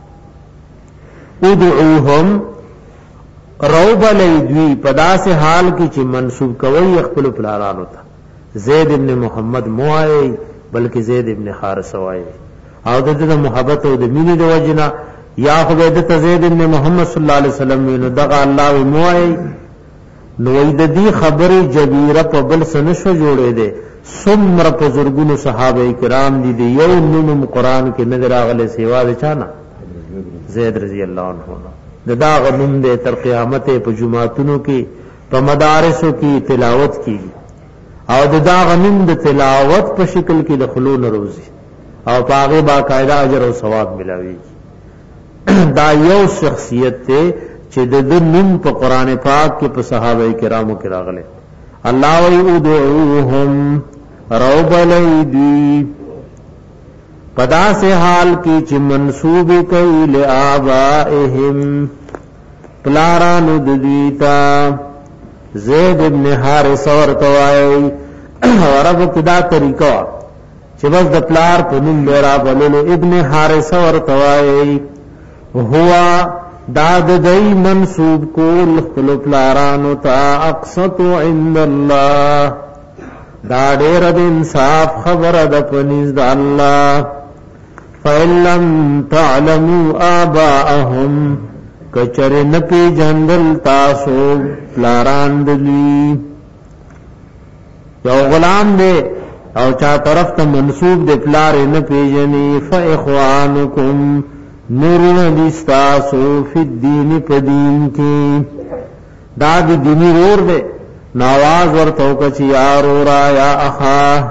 ادعوهم روب لیدوی پدا سے حال کی چی منصوب کوئی خپل پلارانو تا زید ابن محمد مو آئے بلکہ زید ابن حارث آئے او د د محبت او د مینې د وجنا یا خو د زید ابن محمد صلی الله علیه وسلم نو دغه الله مو آئے نو د دې خبره جبیره په بل سن شو جوړې ده څومره بزرګونو صحابه کرام دي دی یو نوم قرآن کې نظر اغله سیوا ده چانه زید رضی الله عنه دا غنوم دے تر قیامت په جمعاتونو کې په مدارسو کې تلاوت کی او دا غنوم د تلاوت په شکل کې د خلون روزي او پاغه باقاعده اجر او ثواب ملاوي دا یو شخصیت ته چې د نوم په قران پاک کې په صحابه کرامو کې راغله الله وی ادعوهم روب لیدی پدا سے حال کی چی منصوب کئی لآبائهم پلارانو ددیتا زید ابن حارث ورتوائی ورب کدا طریقہ چی بس د پلار پنم بیرا بلولو ابن حارث ورتوائی ہوا داد دی منصوب کول خلو پلارانو تا اقسط عند اللہ دا دیر د انصاف خبر د پنیز دا اللہ فَإِن لَّمْ تَعْلَمُوا آبَاءَهُمْ کچر نپی جندل تاسو پلاران دلی یو غلام دے او چا طرف تا منصوب دے پلار نپی جنی فَإِخْوَانُكُمْ نورن دیستاسو فی الدین پدین کی دا دی دینی رور دے نواز ورتو کچی یا رورا یا اخا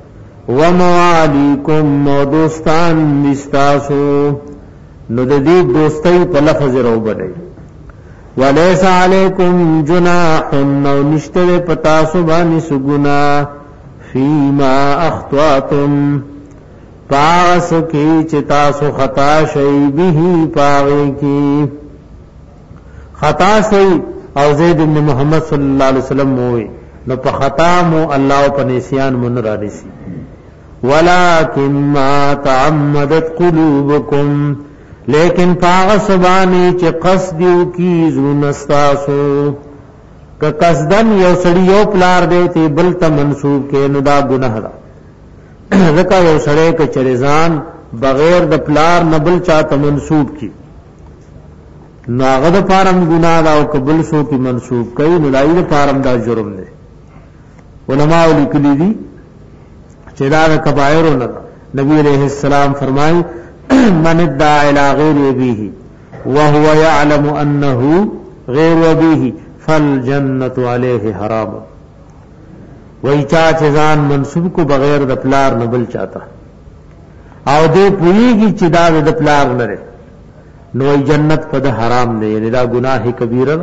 وموالیکم و دوستان دستاسو نو دید دوستی پا لفظ رو بدئی ولیس علیکم جناح نو نشتر پتاسو بانی سگنا فیما اخطواتم پاس کی چتاسو خطا شئی بھی پاوے کی خطا شئی او زید بن محمد صلی اللہ علیہ وسلم موئی نو پا خطا مو اللہ پا نیسیان من را نسی ولیکن ما تعمدت قلوبکم لیکن پاغ سبانی چی قصدیو کی زونستاسو که قصدن یو سڑی یو پلار دیتی بلتا منصوب کے نو دا گناہ دا ذکا یو سڑے که چرزان بغیر د پلار نبل چاہتا منصوب کی نو آغا دا پارم گناہ دا او قبل سو کی منصوب کئی نلائی دا پارم دا جرم دے علماء لکلی دی چدا دا کبائرو ندا نبی علیہ السلام فرمائی من ادعا الى غیر ابیہی وهو یعلم انہو غیر ابیہی فالجنت علیہ حرام وہی چاچ ازان منصوب کو بغیر دا پلار نبل چاہتا او دے پوئی گی چدا دا پلار نرے نو جنت پد حرام دے یعنی دا گناہ کبیرہ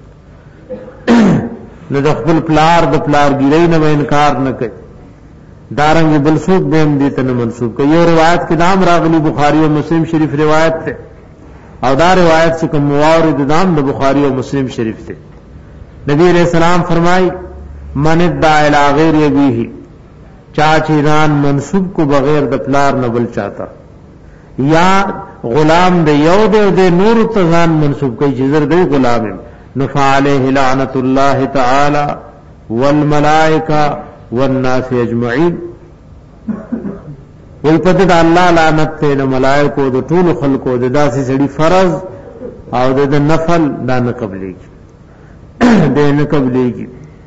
نو دا خپل پلار دا پلار گیرئی نو انکار نکے دارنگی بلسوک بیم دیتا نو منصوب کہ یہ روایت کے نام راغلی بخاری و مسلم شریف روایت تے او دا روایت سے کم موارد نام دا بخاری و مسلم شریف تے نبی علیہ السلام فرمائی من ادعا الى غیر ابیہی چاچی دان منصوب کو بغیر دا پلار نبل چاہتا یا غلام دے یو دے دے نور تزان منصوب کئی جزر دے غلام نفع علیہ لعنت اللہ تعالی والملائکہ والناس اجمعین وی پتہ دا اللہ لعنت تے نہ ملائکو دے طول خلقو دے دا سی سڑی فرض او دے دا نفل دا نقبلے کی دے نقبلے کی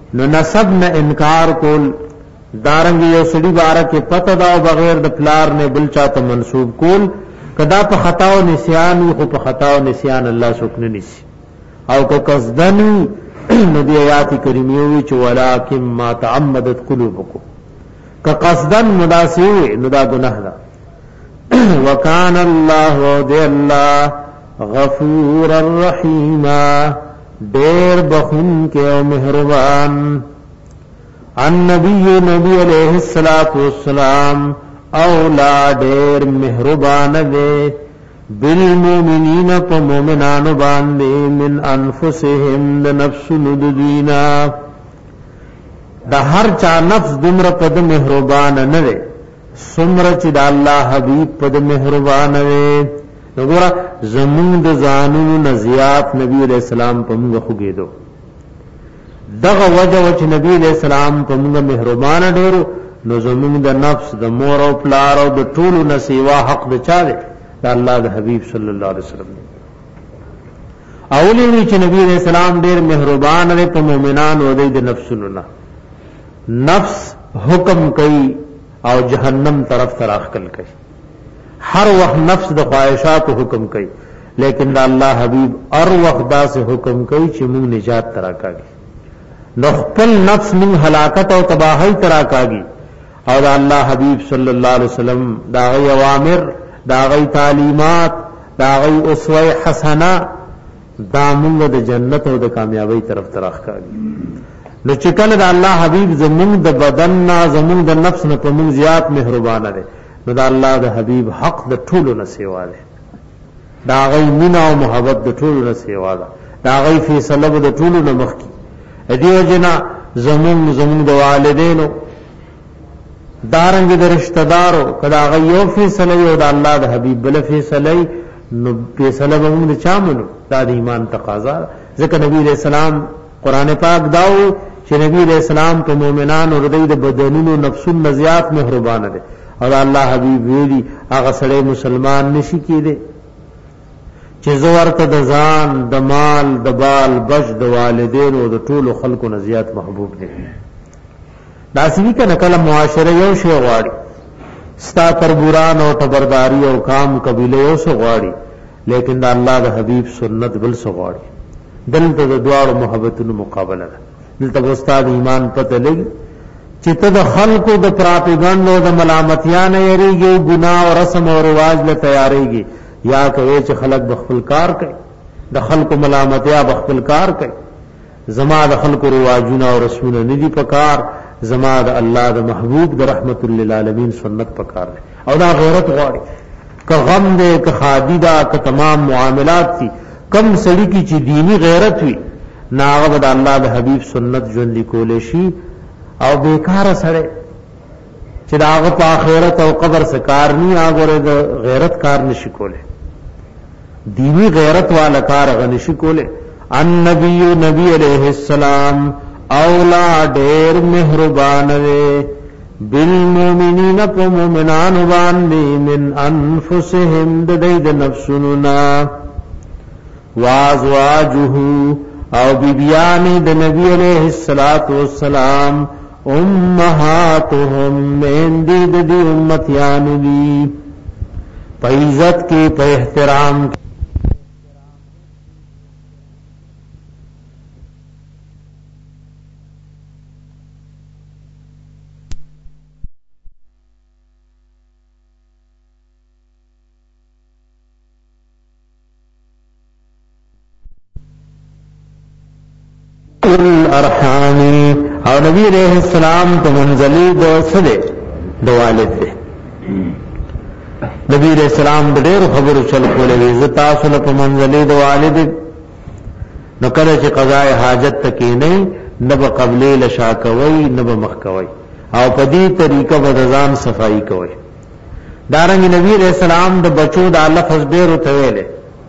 نو نسب نه انکار کول، دارنګ یو سړي باره کې پته دا او بغیر د پلار نه بل چاته منسوب کول، کدا په خطا او نسیان خو په خطا او نسیان الله سکنه نسی، او که قصدن نو دی آیات کریمه وی چې ولکن ما تعمدت قلوبکم، که قصدن مداسوی نو دا گناہ ده. وکان الله دی الله غفور الرحیم، ډیر بخون کې او مهربان. النبی نبی علیہ الصلوۃ والسلام اولا ډیر مهربان دی بالمؤمنین په مؤمنانو باندې من انفسهم د نفس ندینا، د هر چا نفس دمر په مهربان نه دی سمره چې د الله حبیب په مهربان وي. وګوره زمون د ځانونو نزیات نبی علیہ السلام په موږ خوګېدو، دغه وجه چې نبی علیہ السلام په موږ مهربان ډېرو، نو زمون د نفس د مور او پلار او د ټولو نسیوا حق د چا دی؟ د الله د حبیب صلی الله علیه وسلم. اولی وی چې نبی علیہ السلام ډېر مهربان دی په مؤمنانو او د نفسونو نه، نفس حکم کوي او جهنم طرف تراخل کوي، ہر وقت نفس د خواہشات حکم کوي، لیکن دا اللہ حبیب ار وقت دا سے حکم کوي چې موږ نجات تراکاږي، نو خپل نفس موږ هلاکت او تباہی تراکاږي، او دا اللہ حبیب صلی اللہ علیہ وسلم دا غي اوامر، دا غي تعلیمات، دا غي اسوه حسنه، دا موږ د جنت او د کامیابی طرف تراکاږي. نو چې کله د الله حبیب زمونږ د بدن نه زمونږ د نفس نه په موږ زیات مهربان دی، نو د الله د حبیب حق د ټولو نه سیوا دی، دا غي مینا او محبت د ټولو نه سیوا ده، دا غي فیصله د ټولو نه مخکي. دیو جنا زمونږ زمونږ د والدینو دارنګ د رشتہ دارو کدا غي یو فیصله یو د الله د حبیب بل فیصله، نو فیصله به موږ چامنو، دا د ایمان تقاضا. ځکه نبی علیہ السلام قران پاک داو چې نبی علیہ السلام په مؤمنانو ردی د بدنونو نفسونو زیات مهربان دي، او الله حبیب ویلي هغه سره مسلمان نشي کېده چې زور ته د ځان د مال د بال بچ د والدینو او د ټولو خلکو نه زیات محبوب دي. دا سوي کنه کله معاشره یو شی غواړي، ستا تربوران او تبرداري او کام قبيله یو څه غواړي، لیکن د الله د حبیب سنت بل څه غواړي. دلته د دوار محبتونو مقابله ده. دلته استاد ایمان پته لګي چې ته د خلکو د پراپګاندا او د ملامتیان یریږي، ګناه او رسم او رواج له تیاریږي، یا کوي چې خلک بخپل کار کوي، د خلکو ملامتیا بخپل کار کوي. زما د خلکو رواجونه او رسمونه ندي پکار، زما د الله د محبوب د رحمت للعالمین سنت پکار ده. او دا غیرت غواړي، که غم دې که خادي دا که تمام معاملات دي، کم سړی کی چې دینی غیرت وي ناغه د الله د حبیب سنت ژوند کولې شي، او بیکاره سره چې داغه په آخرت او قبر سے کار نه هغه د غیرت کار نشي کوله، دینی غیرت والا کار غنشي کوله. النبی نبی علیہ السلام اولا ډیر مهربان دی بالمؤمنین په مؤمنانو باندې من انفسهم د دې د نفسونو نا، وازواجه او بیبیان د نبی علیہ الصلوۃ والسلام امهاتهم من دې د امتیان دی، په عزت کې په احترام کې الارحام. او نبی علیہ السلام په منزلی د سده د والد دی. نبی علیہ السلام د ډېر خبرو چل کولې عزت تاسو په منزلی د والد، نو کله چې قضاء حاجت تکې نه نه به قبلې لشا کوي نه به مخ کوي، او په دې طریقه به ځان صفائی کوي. دارنګ نبی علیہ السلام د بچو د لفظ ډېر وتویل،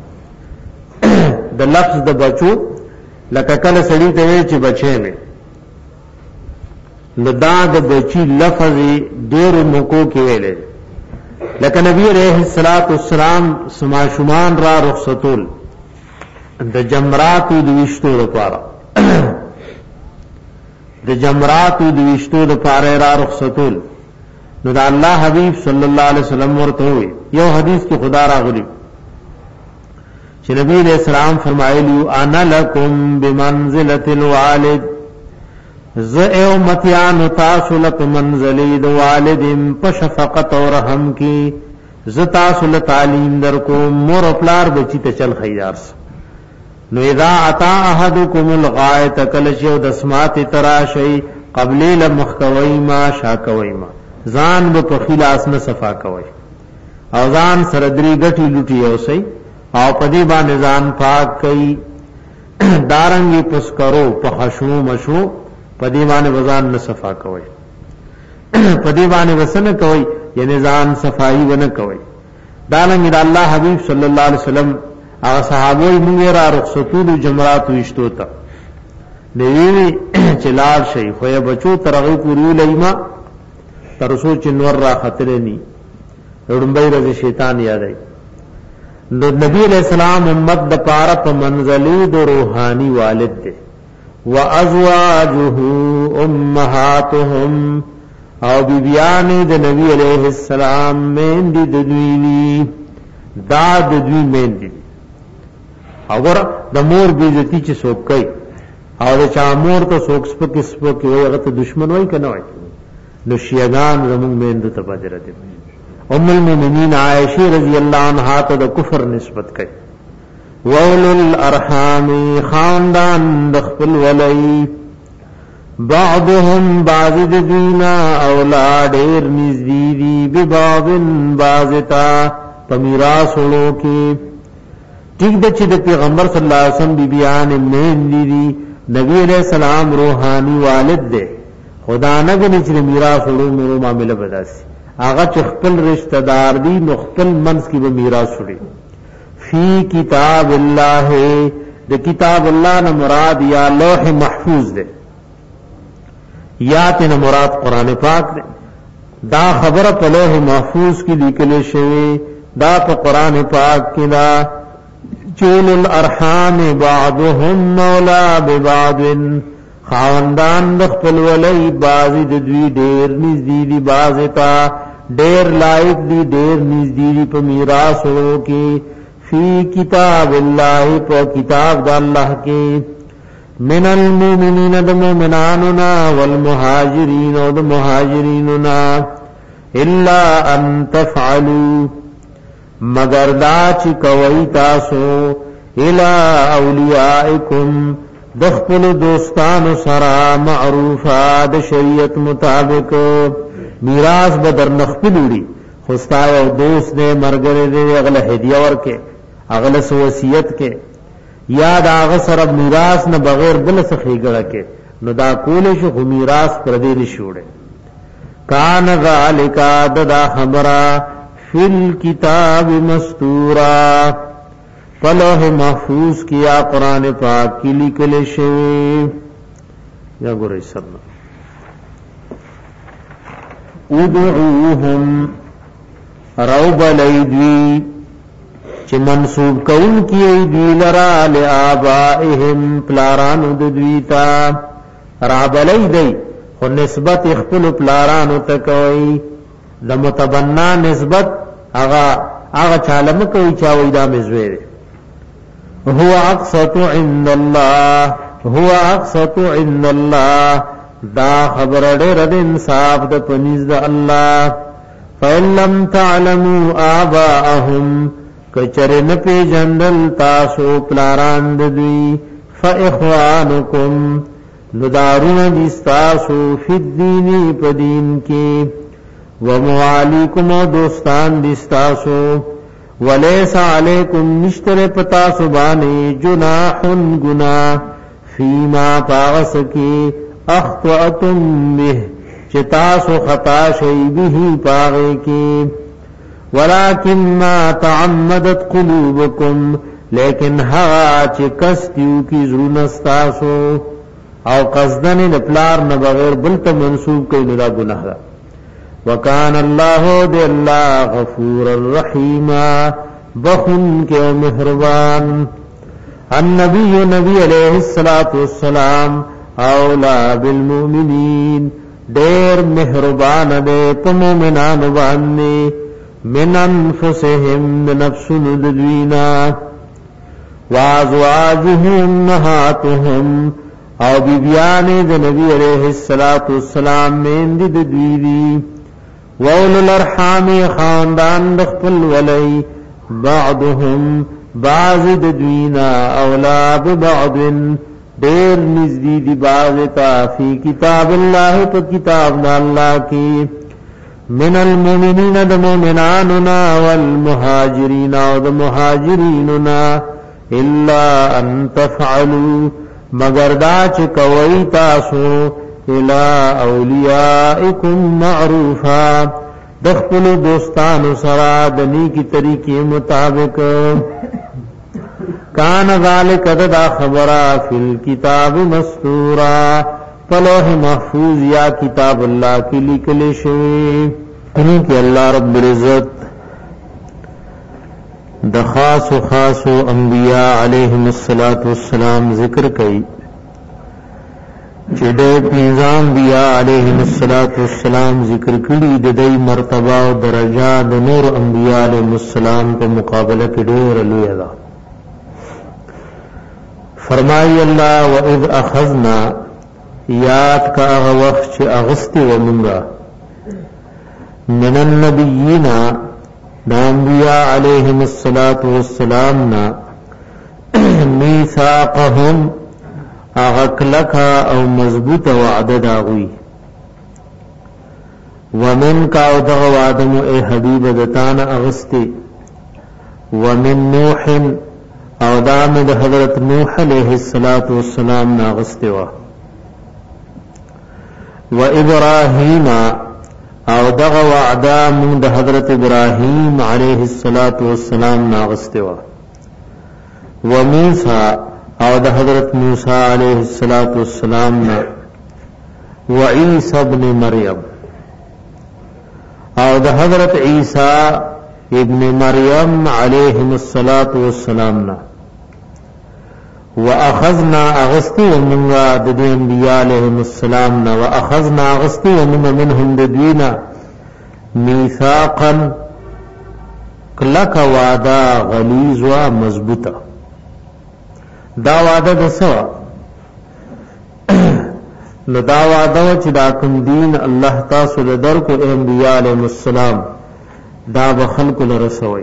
د لفظ د بچو لکه کله سړی ته وی چې بچی مې، نو دا د بچی لفظ ډېر موکو کې ویلې، لکه نبی علیہ الصلوۃ والسلام سماشمان را رخصتول د جمرات د وشتو لپاره د جمرات د وشتو د پاره را رخصتول نو د الله حبیب صلی الله علیه وسلم ورته وی یو حدیث کې خدا راغلی چې نبی علیہ السلام فرمایلی انا لکم بمنزله الوالد ز امتیان تاسو لپ منزلی د والد په شفقت او رحم کی ز تاسو له تعلیم در کو مور پلار بچی ته چل خیارس نو اذا اتا احدکم الغایت کل شو دسمات تراشی قبل لمخکوی ما شاکوی ما ځان په خلاص نه صفا کوي او ځان سره درې غټي لټي اوسي او پدی باندې ځان پاک کوي دارنګي پس کرو په خشو مشو پدی باندې وزن نه صفا کوي پدی باندې وسنه کوي یعنی ځان صفائی ونه کوي دارنګي د الله حبیب صلی الله علیه وسلم هغه صحابه موږ را رخصتول جمرات وشتو تا دی چلال شي خو بچو ترغه پوری لیما ترسو چنور را خطر نی رنبی رضی شیطان یادای نبی علیہ السلام امت د پاره په منزلی د روحانی والد دے وازواجه امهاتهم او بیبیان د نبی علیہ السلام مین دی دنیلی دا د دوی مین دی اور د مور بیزتی چې څوک کوي او د چا مور ته څوک سپک سپک وي هغه ته دشمن وای کنه وای نو شیعان زمون مین د تبادره دي ام المؤمنین عائشہ رضی اللہ عنہا ته د کفر نسبت کوي وَأُولُو الْأَرْحَامِ خاندان د خپل ولی بعضهم بعض دینا اولاد ډیر نږدې دي ببعض بعضتا په میراث ورو کې ټیک د چې د پیغمبر صلی الله علیه وسلم بیبیان مین دي نبی علیہ السلام روحانی والد دی خدا نه غني چې میراث ورو مورو معاملې بداسي هغه چې خپل رشتہ دار دي نو خپل منځ کې به میراث وړي فی کتاب الله د کتاب الله نه مراد یا لوح محفوظ ده یا ته مراد قران پاک ده دا خبره په لوح محفوظ کې لیکل شوی دا په قران پاک کې دا چول الارحام بعضهم مولا ببعض خاندان د خپل ولی بعضی د دوی ډیر نږدې دي بعضی تا ډیر لایق دي ډیر نږدې دي په میراث ورو کې فی کتاب الله په کتاب د الله کې من المؤمنین د مؤمناننا والمهاجرین او د مهاجریننا الا ان تفعلوا مگر دا چې کوي تاسو الی اولیاءکم دخل دوستانو سره معروفه د شریعت مطابق میراث بدر نخپلوړي خوستا او دوست دې مرګره دې اغله هدیه ورکه اغله وصیت کې یاد هغه سره میراث نه بغیر بل څه خېګړه کې نو دا کول شو خو میراث پر دې نشوړي کان ذالک ددا خبره فل کتاب مستورا فلوح محفوظ کیا قرآن پاک کی لکل شوی یا گوری سرنا ادعوهم روب لیدوی چه منصوب کون کی ایدوی لرا لآبائهم پلارانو ددویتا راب لیدوی خو نسبت اخپل پلارانو تکوئی دا متبنا نسبت اغا اغا چالم کوئی چاوئی دا مزویره هو اقسط عند الله هو اقسط عند الله دا خبر ډېر د انصاف د پنځ د الله فإن لم تعلموا آباءهم کچره نه پیژندل تاسو پلاران د دوی فإخوانكم ندارون دي تاسو فی الدین په دین کې وموالیکم دوستان دي تاسو ولیس علیکم نشتر پتا سبانی جناح گناہ فیما پاغسکی اخطأتم به چتاسو خطا شئی به پاغے کی ولیکن ما تعمدت قلوبکم لیکن ہوا چکستیو کی زرونستاسو او قصدن لپلار نبغیر بلتا منصوب کئی ندا گناہ دا وکان اللہ دے اللہ غفور الرحیم بخن کے مہربان النبی نبی علیہ الصلوۃ والسلام اولا بالمؤمنین دیر مہربان دے پا مومنان باندے من انفسهم نفس ندوینا وازواجهم امہاتهم او بیبیان دے نبی علیہ السلام میں دی دویدی وَأُولُو الْأَرْحَامِ خاندان دخپل ولی بعضهم بعض ددوینا اولا ببعض دیر نزدی دی بعضتا فی کتاب اللہ پا کتاب دا اللہ کی من المؤمنین دا مومناننا والمہاجرین و دا مہاجریننا الا ان تفعلوا مگر دا چکوئی تاسو الى اولیائکم معروفا دخپل دوستان سرا دنی کی طریقے مطابق کان ذالک دا خبرا فی الکتاب مستورا فلوح محفوظ یا کتاب اللہ کی لکلے شوی انہی کہ اللہ رب العزت دا خاص و خاص و انبیاء علیہم السلام ذکر کئی چڑے پیزام بیا علیہم السلام ذکر کری ددئی مرتبہ و درجہ د نور انبیاء علیہم السلام په مقابلہ کې ډېر لوی ده. فرمائی اللہ وَإِذْ أَخَذْنَا یاد کا هغه وخت چې اغستی و منگا من النبیین دا انبیاء علیہم السلام نا میثاقهم اغکلکا او مضبوط وعده داغوی ومن کا او دغ وعدم اے حبیب دتان اغستی ومن نوح او دامد حضرت نوح علیہ السلام نا اغستی و و ابراہیم او دغ وعدا من د حضرت ابراہیم علیہ السلام نا اغستی و و موسیٰ او د حضرت موسیٰ علیہ السلام نا و عیسی ابن مریم او د حضرت عیسی ابن مریم علیہ السلام نا و اخذنا اغسطی ومنگا ددی انبیاء علیہ السلام نا و اخذنا اغسطی ومنگا منہم ددوینا میثاقا کلک وعدا غلیظ و مضبوطا دا وعده د سوا نو دا وعده چې دا کوم دین الله تاسو له درکو انبیاء علیهم السلام دا به خلق له رسوي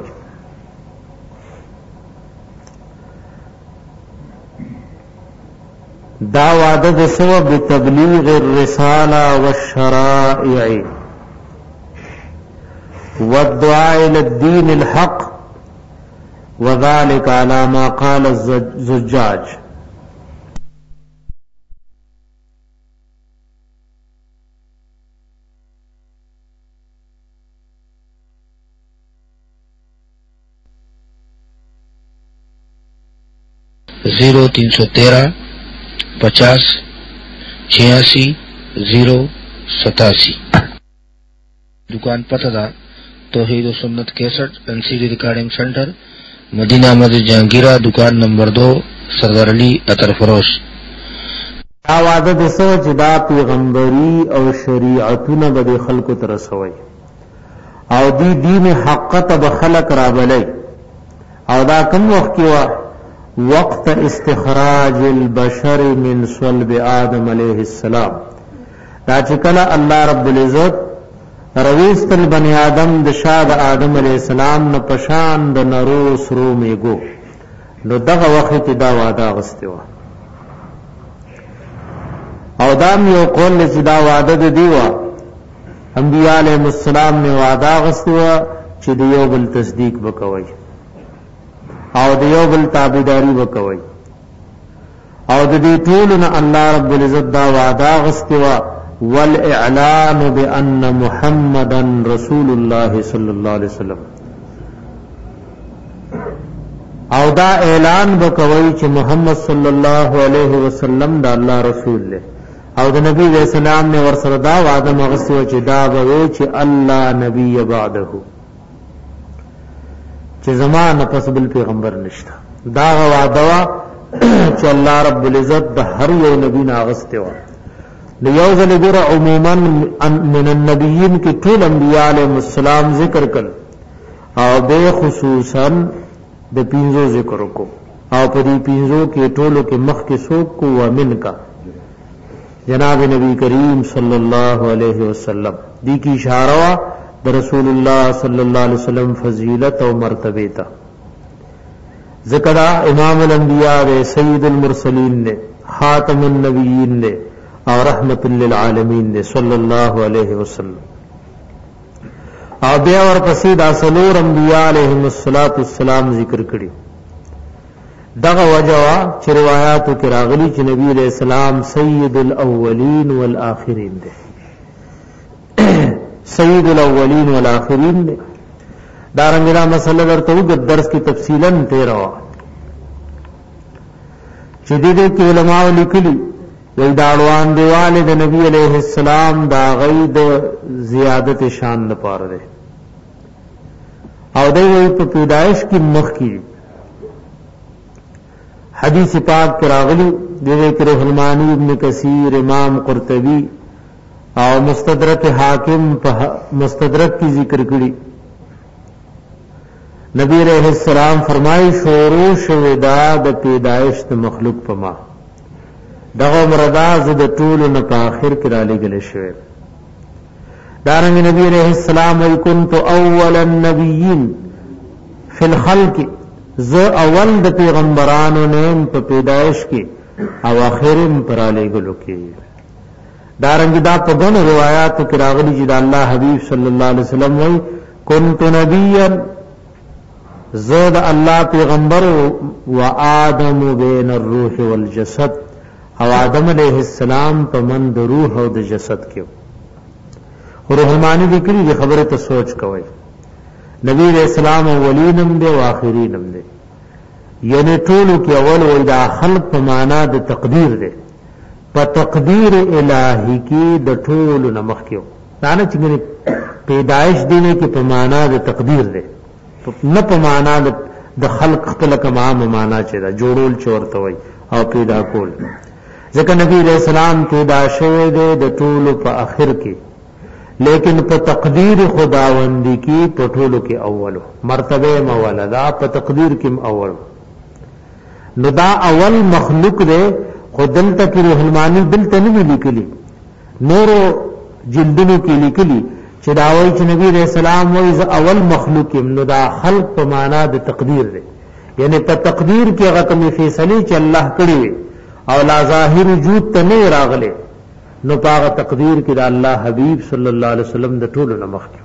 دا وعده د سوا بتبلیغ الرساله والشرائع والدعاء الى الدين الحق وذلك على ما قال الزجاج زیرو تین سو تیرہ پچاس چھیاسی زیرو ستاسی دکان پتہ دا توحید و سنت کیسٹ این سی ڈی ریکارڈنگ سینٹر مدینہ مسجد جہانگیرہ دکان نمبر دو سردار علی عطر فروش. دا وعده د سو چې دا پیغمبري او شریعتونه به خلکو ته رسوي او دی دین حق ته به خلق را بلای او دا کوم وخت کې وقت استخراج البشر من صلب آدم علیہ السلام دا چې کله الله رب العزت رویست البنی آدم د شاد آدم علیہ السلام نه پشان د نرو سرو میګو نو دغه وخت دا وعده غسته و او دام یو قول چې دا وعده د دیوا انبیاء علیہ السلام نے وعده غسته و چې دیو بل تصدیق وکوي او دیو بل تابعداري وکوي او د دې ټول نه الله رب العزت دا وعده غسته و والاعلان بان محمدا رسول الله صلی الله علیه وسلم او دا اعلان وکوي چې محمد صلی الله علیه وسلم دا الله رسول له او د نبی علیہ السلام نے ورسره دا وعده مغسو چې دا به چې الله نبی بعده چې زمانه پس بل پیغمبر نشته دا وعده چې الله رب العزت د هر یو نبی ناغسته و نو یو ځل ګره عموما من النبیین کې ټول انبیاء علیهم السلام ذکر کړ او به خصوصا د پینځو ذکر کو او په دې پینځو کې ټولو کې مخ کې سوق کو ومن کا جناب نبی کریم صلی الله علیه وسلم دی کی اشاره د رسول الله صلی الله علیه وسلم فضیلت او مرتبه تا ذکر امام الانبیاء دے سید المرسلین نے خاتم النبیین نے اور رحمت للعالمین نے صلی اللہ علیہ وسلم او بیا ور پسې دا سلور انبیاء علیهم السلام ذکر کړي دغه وجوا چې روایتو کې راغلي چې نبی علیہ السلام سید الاولین والآخرین دي سید الاولین والآخرین دي دا رنګه مسله ورته وګ درس کې تفصیلا تیرا چې دې کې علماء لیکلي وی داړوان دیواله د نبی علیہ السلام دا غید زیادت شان لپاره ده او دوی په پیدائش کې مخ کی حدیث پاک کراغلی دیوے کہ روح المانی ابن کثیر امام قرطبی او مستدرک حاکم مستدرک کی ذکر کری نبی علیہ السلام فرمائی شورو شویدا د پیدائش د مخلوق پما دغه مردا زد طول نه په اخر کې را لګل شوی دارنګ نبی علیہ السلام وی کنت اول النبیین فی الخلق ز اول د پیغمبرانو نیم په پیدائش کې او اخرم پر علی ګلو کې دارنګ دا په دغه روایتو کې راغلي چې د الله حبیب صلی الله علیه وسلم وی کنت نبیا زاد الله پیغمبر و آدم بین الروح والجسد او آدم علیہ السلام په من د روح او د جسد کې روح المانی ذکر دی خبره ته سوچ کوي نبی علیہ السلام اولینم دے و آخرینم دے یعنی ټولو کې اول وای دا خلق په معنا د تقدیر دے په تقدیر الہی کې د ټولو نمخ کې دا نه چې پیدائش دینه کې په معنا د تقدیر دے نه په معنا د خلق خپل کما معنا چې دا جوړول چورته وای او پیدا کول ځکه نبی علیہ السلام پیدا شوی دے د ټولو په اخر کې لیکن په تقدیر خداوندی کی پټولو کې اولو مرتبه مولدا په تقدیر کې اول نو دا اول مخلوق دے خودل تک روح المانی دل ته نه لیکلی نورو جلدونو کې لیکلی چې دا وایي چې نبی رسول سلام وایي ز اول مخلوق نو دا خلق په معنا د تقدیر دی یعنی په تقدیر کې هغه کوم فیصله چې الله کړی او لا ظاهر وجود ته نه راغله نو پاغه تقدیر کې د الله حبیب صلی الله علیه وسلم د ټولو نمخ کې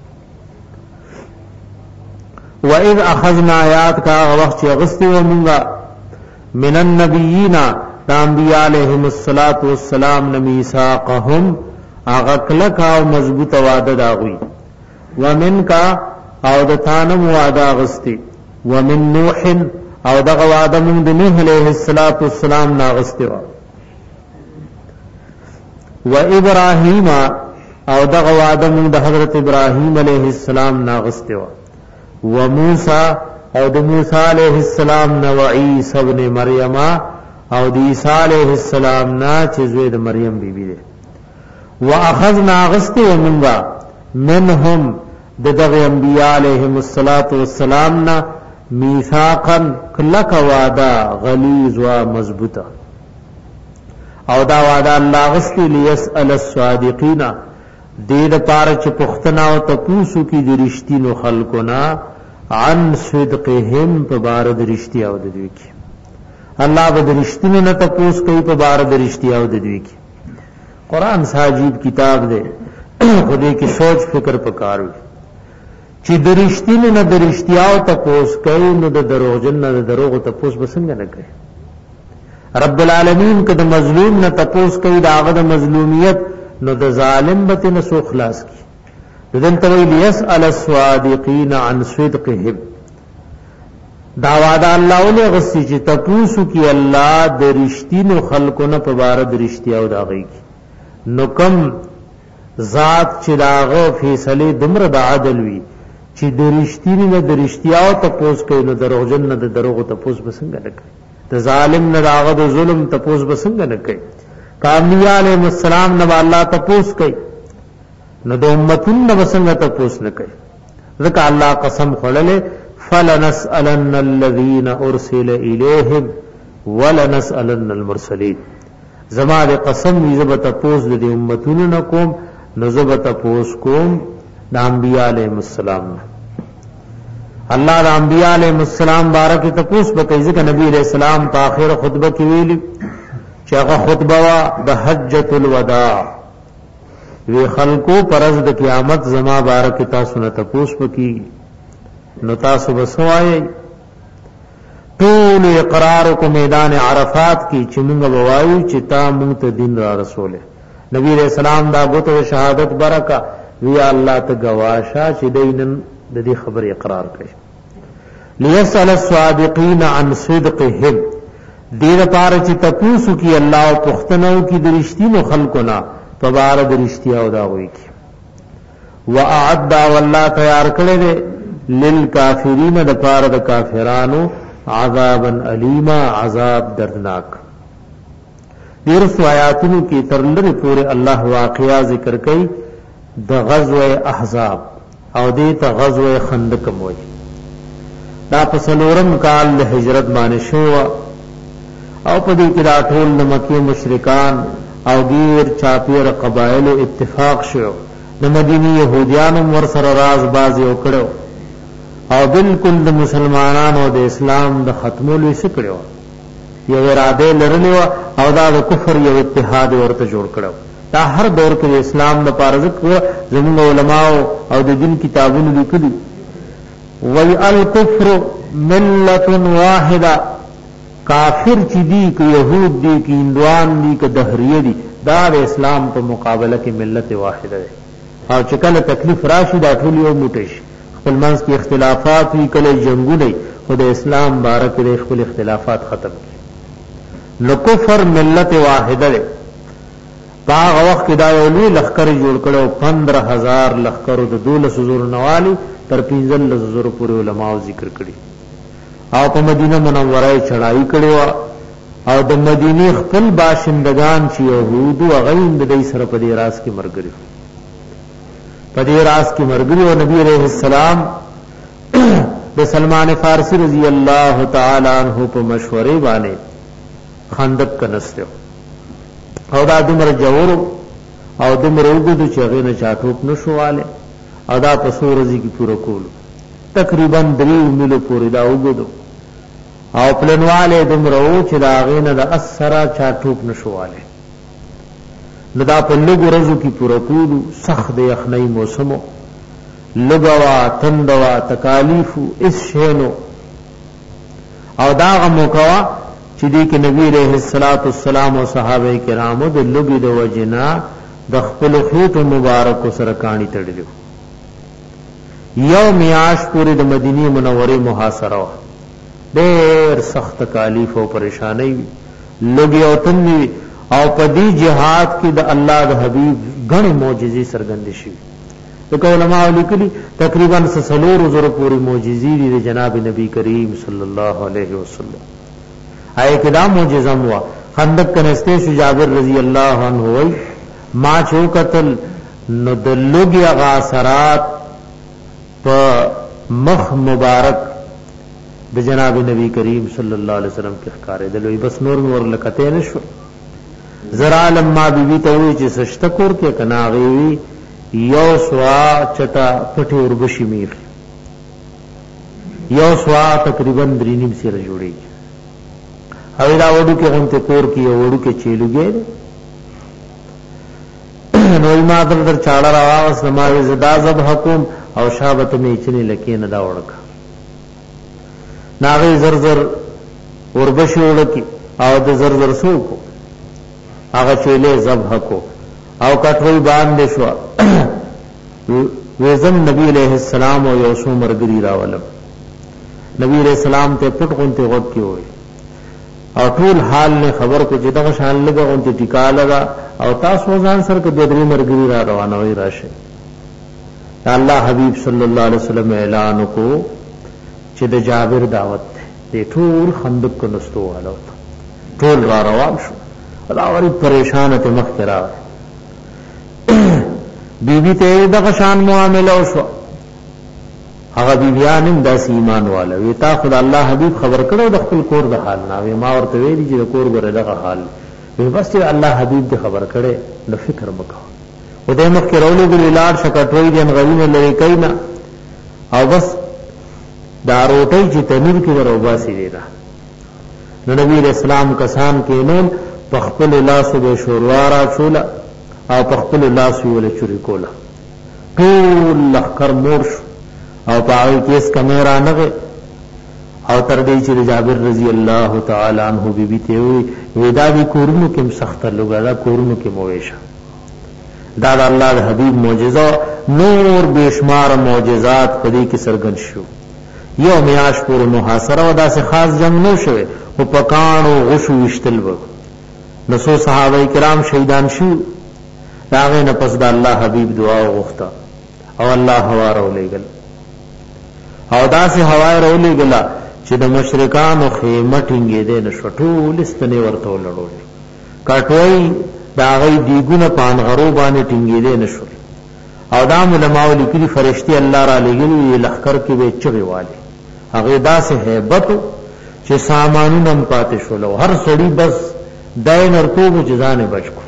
و اذ اخذنا آیات کا وخت چې غستی و مونږه من النبیین د انبیاء علیهم الصلاۃ والسلام نمیثاقهم اغه کلک او مضبوط وعده داوی ومن کا او د تانم وعده غستی ومن نوح او دغه وعده مونږ د نوح علیه السلام ناغستی و و ابراهیم او دغه وعده مون د حضرت ابراهیم علیه السلام ناغسته و و موسی او د موسی علیه السلام نو عیسی ابن مریم او د عیسی علیه السلام نا چې زوی د مریم بیبی ده و اخذنا غسته ومنغا منهم د دغه انبیاء علیهم السلام نا میثاقا کلک وعده غلیظ و مضبوطه او دا وعده الله غستی لیسأل الصادقین دې د پاره چې پختنا او تپوسو کې د رښتینو خلقنا عن صدقهم په بار د رښتیا او د دوی کې الله به د رښتینو نه تپوس کوي په بار د رښتیا او د دوی کې قران ساجیب کتاب دی خو دې کې سوچ فکر پکارو چې د رښتینو نه د رښتیا او تپوس کوي نو د دروغجن نه د دروغ تپوس بسنګ نه کوي رب العالمین کده مظلوم نه تپوس کوي داغه د مظلومیت نو د ظالم به نه سو خلاص کی دلته وی لیسأل الصادقین عن صدقهم دا وعده الله له غسی چې تپوسو کی الله د رښتینو خلقو نه په بار د رښتیا او داغي کی نو کم ذات چې داغه فیصله دمر د عدل وی چې د رښتینو نه د رښتیا او تپوس کوي نو دروغجن نه د دروغ تپوس بسنګ نه کوي د ظالم نه داغه د ظلم تپوس بسنګ نه کوي کاملیه علیہ السلام نه الله تپوس کوي نو د امتون نه بسنګ تپوس نه کوي ځکه الله قسم خړلې فلنسألن الذين ارسل اليهم ولنسألن المرسلين زما د قسم وی زب تپوس د امتون نه کوم نو زب تپوس کوم د انبیاء علیهم السلام الله د انبیاء علیهم السلام بارک تپوس بکې ځکه نبی علیہ السلام په اخر خطبه کې ویلي چې هغه خطبه وا د حجۃ الوداع وی خلقو پرز د قیامت زما بارک تاسو نه تپوس وکي نو تاسو بسوای ټول اقرار کو میدان عرفات کی چې موږ بوایو چې تا موږ ته دین را رسوله نبی علیہ السلام دا غوته شهادت برکا وی الله ته گواشا چې دینن د دې خبر اقرار کړي ليسأل الصادقین عن صدقهم دې لپاره چې تاسو کی الله او پختنو کی درشتینو خلقنا په بار درشتیا او دا وی کی واعد والله تیار کړي دې للکافرین د پاره د کافرانو عذابا علیما عذاب دردناک دیر سو آیاتونو کی ترلر پورے اللہ واقعہ ذکر کئی د غزوہ احزاب او دیتا غزوہ خندقم وی دا پسلورم کال د ہجرت باندې شو او پدی کی دا ټول د مکی مشرکان او غیر چاپیر قبائل اتفاق شو د مدینی یهودیانو ور سره راز بازی وکړو او بالکل د مسلمانانو د اسلام د ختمولو یې کړو یو اراده لرلو او دا د کفر یو اتحاد ورته جوړ کړو دا هر دور کې اسلام د پارزک زموږ علماء او د دین کتابونو لیکلي وی الکفر ملت واحده کافر چې دی که يهود دی که هندوان دی که دهریه دی دا د اسلام په مقابله کې ملت واحده ده او چې کله تکلیف راشي دا ټول یو موټی شي خپل منځ کې اختلافات وی کله جنگونه خو د اسلام بارک د خپل اختلافات ختم کړي نو کفر ملت واحده ده باغ وخت کې دا یو لوی لخر جوړ کړو پندرہ ہزار لخر د دولس زور نوالی تر پنځل زور پورې علماء ذکر کړي او په مدینه منوره چړای کړي او د مدینه خپل باشندگان چې يهود او غین د دې سره په دې راز کې مرګري په دې راز کې مرګري او نبی عليه السلام د سلمان فارسی رضی الله تعالی عنہ په مشورې باندې خندق کنسته او دا دمر جوړ او دمر وګدو چې هغه نه چاټوپ نشواله او دا په سورزي کې پوره کول تقریبا دریو میلو پورې دا وګدو او پلنواله دمر او چې دا هغه نه د اثر چاټوپ نشواله نو دا په لګو ورځو کې پوره کول سخت یخنۍ موسمو لګوا تندوا تکالیف اس شینو او دا غمو کوا چې دی کې نبی رحمت الصلات والسلام او صحابه کرامو د لګي د وجنا د خپل خېټو مبارک سره کانی تړلو یو میاش پوری د مدینه منوره محاصره ډېر سخت تکالیف او پریشانی لګي او تنوي او په دې جهاد کې د الله د حبيب غني معجزې سرګند شي د علماء لیکلي تقریبا سلور زره پوری معجزې د جناب نبی کریم صلی الله علیه وسلم آئے کدا معجزہ ہوا خندق کنستے شو جابر رضی اللہ عنہ ہوئی ما چو قتل نو دلوگی اغاثرات پا مخ مبارک د جناب نبی کریم صلی اللہ علیہ وسلم کی اخکارے دلوئی بس نور نور لکتے نشو ذرا لما بی بی تاوی چی سشتکور کے کناغیوی یو سوا چتا پٹھے اربشی میر یو سوا تقریباً درینیم سیر جوڑی گی او دا وډو کې غنته کور کې وډو کې چیلوګې نو ما در در چاړه راواس نماز زدا زب حکم او شابت می چني لکې نه دا وړک ناغي زرزر وربشو وړکی او د زرزر سو کو هغه چیلې زب حکو او کټوي باندې شو وزم نبی علیہ السلام او یوسو مرګری راولم نبی علیہ السلام ته پټ غونته غوږ کې وای او ټول حال نے خبر کو چې دغه شان لګا اونته ټیکا لگا او تاسو ځان سره کې د درې مرګري را روانوي راشه الله حبیب صلی الله علیه وسلم اعلان کو چې د جابر دعوت ده دې ټول خندق کو نستو والو ټول را روان شو راوري پریشان ته مخ کرا بیبي ته دغه شان معاملې وشو هغه بیبيان هم داس ایمان والا وی تا خدای الله حبيب خبر کړو د خپل کور د حال نه ما ورته ویلي چې د کور غره دغه حال وی بس الله حبيب دې خبر کړي نو فکر وکړه و دې مخ کې رولې ګل لاړ شکټوي دین غوینه لري کینا او بس دا روټي چې تنور کې وروباسي دی دا نو نبی اسلام کسان کې نو په خپل لاس به شوروارا چولا او په خپل لاس ویل چوری کولا ټول لخر مور او پای کې اس کیمرا نه او تر دې چې جابر رضی الله تعالی عنہ بیبي ته وی ودا دي کورونو کې سخت لوګا دا کورونو کې مویشه دا د الله د حبيب معجزه نور بشمار معجزات پدې کې سرګن شو یو میاش پور محاصره ودا سے خاص جنگ نو شوه او پکانو غشو وشتل و نسو صحابه کرام شهیدان شو داغه نه پس د الله حبيب دعا وغوښته او الله هوا رولېګل او دا سه هوا رولېګل چې د مشرکانو خیمه ټینګې دې نشو ټول استنه ورته لړول کټوي دا غي دیګونه پان غرو باندې ټینګې دې نشو او دا علماء لیکلي فرشتي الله را لګلي لخر کې به چغي والي هغه داسې hebat چې سامانونه پاتې شول هر سړی بس داین ورکو جزانه بچو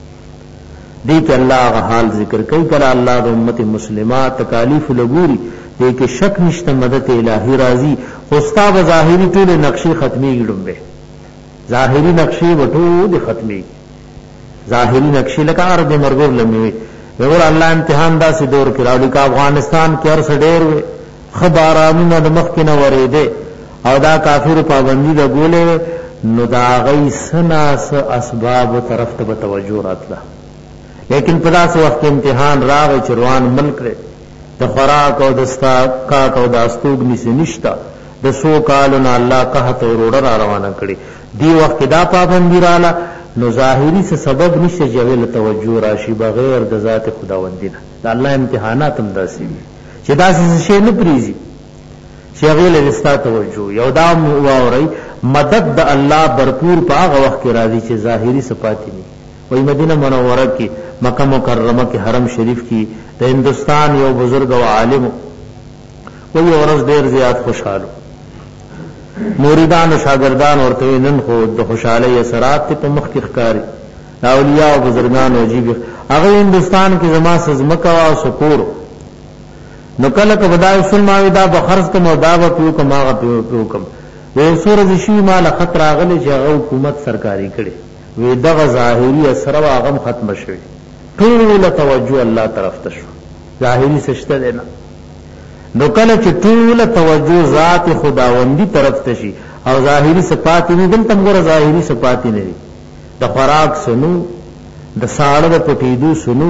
دې ته الله غ حال ذکر کوي کله الله د امت مسلمه تکالیف لګوري دې کې شک نشته مدد الهی راضي خوستا به ظاهري ټول نقشې ختمي ګډمبه ظاهري نقشې وټو دې ختمي ظاهري نقشې لکه عرب مرګور لموي وګور الله امتحان داسې دور کې راوړي کا افغانستان کې ارس ډېر وي خبرانونه د مخ کې نه ورېده او دا کافر پابندي د ګولې نو دا غي سناس اسباب طرف ته توجه راتله لیکن په داسې وخت امتحان راغی چروان ملک د خوراک او د ستا کا او د استوګ نشي نشتا د سو کالونه الله قحط او روړه را روانه کړي دی وخت دا پابندي رااله نو ظاهری سے سبب نشته جویل توجه راشي بغیر د ذات خداوندینه د الله امتحانات هم داسي چې داسې شی نه پریزي چې غیله رستا توجه یو دا واوري مدد د الله برپور په هغه وخت کې راځي چې ظاهری صفات نه وي مدینه منوره کې مکه مکرمه کې حرم شریف کې د هندستان یو بزرگ او عالم وي ورځ ډیر زیات خوشاله موریدان او شاگردان ورته نن خو د خوشاله اثرات په مخ کې ښکاری اولیاء او بزرگان او عجیب هغه هندستان کې زما سزمکا او سکور نو کله کله بدای سلماوی دا بخرز کوم او دا په کوم هغه په کوم وې سورج شي مال خطر اغلی چې هغه حکومت سرکاري کړي وې دغه ظاهري اثر واغم ختم شوی ټول توجه الله طرف ته شو ظاهري سشته نه نو کله چې ټول توجه ذات خداوندی طرف ته شي او ظاهری صفات نه دلته موږ ظاهری صفات نه دي د خوراک سنو د ساړه د پټیدو سنو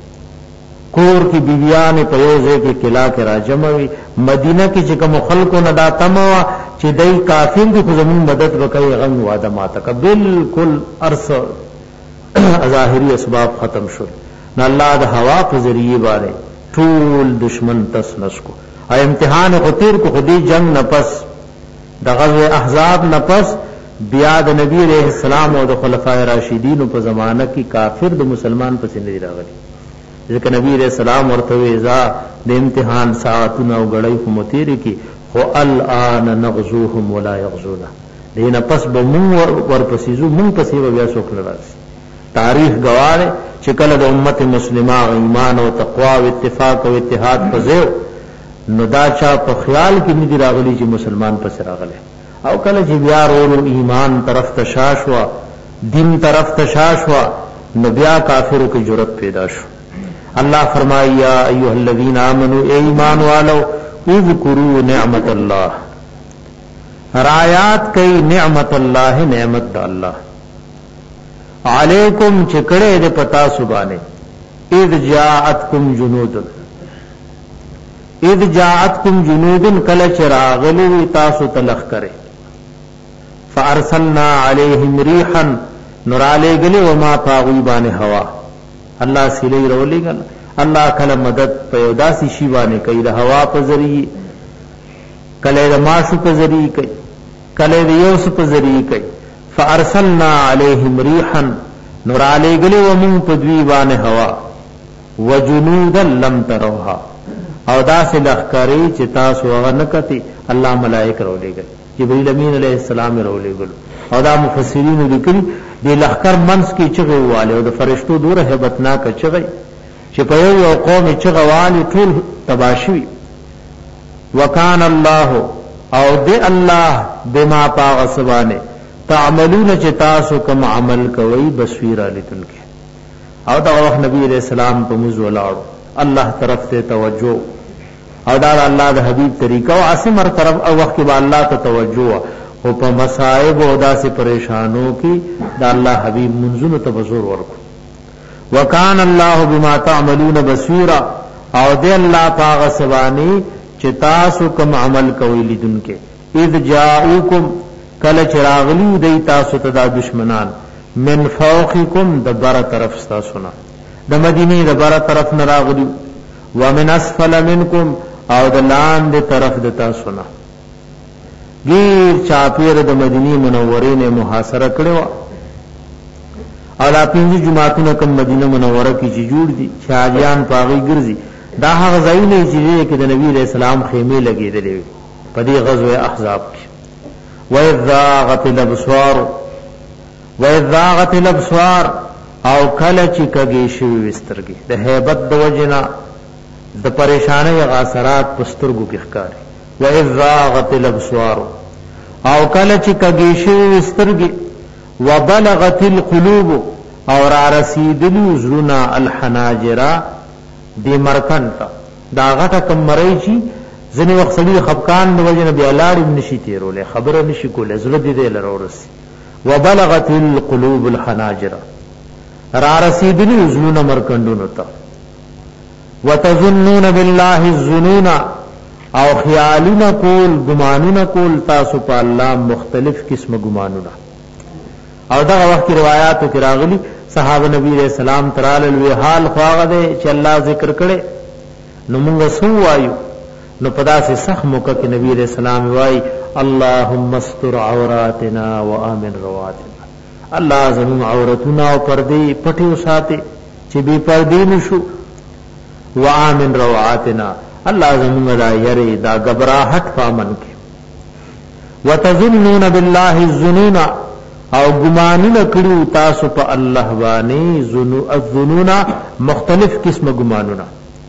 کور کی بیبیان په یو ځای کې کلا کې راجموي مدینه کې چې کوم خلکو نه دا تموا چې دای کافر دي خو زمون مدد وکړي غن واده ماته بالکل ارس ظاهری اسباب ختم شول نه الله د هوا په ذریعہ باندې ټول دشمن تس نسکو او امتحان خطیر کو خودی جنگ نفس د غزوه احزاب نفس بیا د نبی علیہ السلام او د خلفای راشدین په زمانہ کې کافر د مسلمان پسې نه راغلي ځکه نبی علیہ السلام ورته ویزا د امتحان ساعتونه او غړی په متیر کې خو الان نغزوهم ولا يغزونا دینه پس به مون ورپسې زو مون پسې بیا څوک نه راځي تاریخ گواه چې کله د امت مسلمه ایمان او تقوا او اتفاق او اتحاد پځو نو دا چا په خیال کې ندی راغلی چې مسلمان پس راغله او کله چې بیا ورو ایمان طرف ته شاشوا دین طرف ته شاشوا نو بیا کافرو کې جرأت پیدا شو الله فرمایا یا ایها الذین آمنوا ایمان والو اذکروا نعمت الله رایات کئی نعمت اللہ نعمت اللہ علیکم چکڑے دے پتا سبانے اذ جاءتکم جنود اذ جاءتکم جنود کل چراغلو تاسو تلخ کرے فارسلنا علیہم ریحا نرالے گلے وما پاغیبان ہوا اللہ سلی رولے گل اللہ کل مدد پیوداسی شیوانے کئی دا ہوا پا ذریعے کلے دا ماشو پا ذریعے کئی کله دیوس په ذریعہ کوي فارسلنا علیہم ریحا نور علی گلی ومن پدوی بان هوا وجنودا لم تروها او داس لخکاری چې تاسو هغه نکتی الله ملائک رو لګل جبرئیل امین علیہ السلام رو لګل او دا مفسرین لیکلي دی لخکر منس کی چغه واله او د فرشتو دوره hebatناک چغه چې په یو قوم چغه والی ټول تباشوی وکان الله او دی الله بما پاغسبانه تعملون چې تاسو کوم عمل کوي بصیر علیتن کې او دا وخت نبی علیہ السلام په موږ ولاړو الله طرف ته توجه او دا الله د حبیب طریقہ او اسمر طرف او وخت به الله ته توجه او په مصائب او داسې پریشانو کې دا الله حبیب منزل تبصر ورکو وکان الله بما تعملون بصیرا او دی الله پاغ سبانی چې تاسو کوم عمل کوي لیدون کې اذ جاءوکم کله چراغلی دی تاسو ته د دشمنان من فوقکم د بر طرف تاسو نه د مدینه د بر طرف نه راغلی ومن اسفل منکم او د لاندې طرف د تاسو نه غیر چاپیر د مدینه منوره نه محاصره کړو او لا پنځه جماعتونه کوم مدینه منوره کې چې جوړ دي شاجیان پاغي ګرځي دا هغه ځای نه چې د نبی رسول الله خیمه لګیدلې په دې غزوه احزاب کې وَإِذَّاغَتِ الْأَبْصَارُ وَإِذَّاغَتِ الْأَبْصَارُ او کله چې کږي شوي وسترګي د هیبت د وجنا د پریشانه غاثرات پسترګو کې ښکاري وَإِذَّاغَتِ الْأَبْصَارُ او کله چې کږي شوي وسترګي وَبَلَغَتِ الْقُلُوبُ او را رسیدلی زړونه الحناجر دی مرکنتا دا غټه کمرای شي ځنی وخت سړي خفقان د وجنه بیا لاړ نشي تیرولې خبره نشي کوله زړه دې له ورس وبلغت القلوب الحناجر را رسیدلی زلون مرکندونو ته وتظنون بالله الظنون او خیالنا کول ګمانونه کول تاسو په الله مختلف قسم ګمانونه او دا وخت روایتو کې راغلي صحابه نبی رسول سلام ترال الوی حال خواغه دې چې الله ذکر کړي نو موږ سو وایو نو پدا سے سخت موقع کہ نبی علیہ السلام وائی اللهم استر عوراتنا وآمن رواتنا اللہ زمون عورتنا و پردی پٹیو ساتے چی بی پردی نشو وآمن رواتنا اللہ زمون دا یری دا گبراہت پامن کے وتظنون باللہ الظنون او گمانون کڑو تاسو پا اللہ بانی الظنون مختلف قسم گمانونا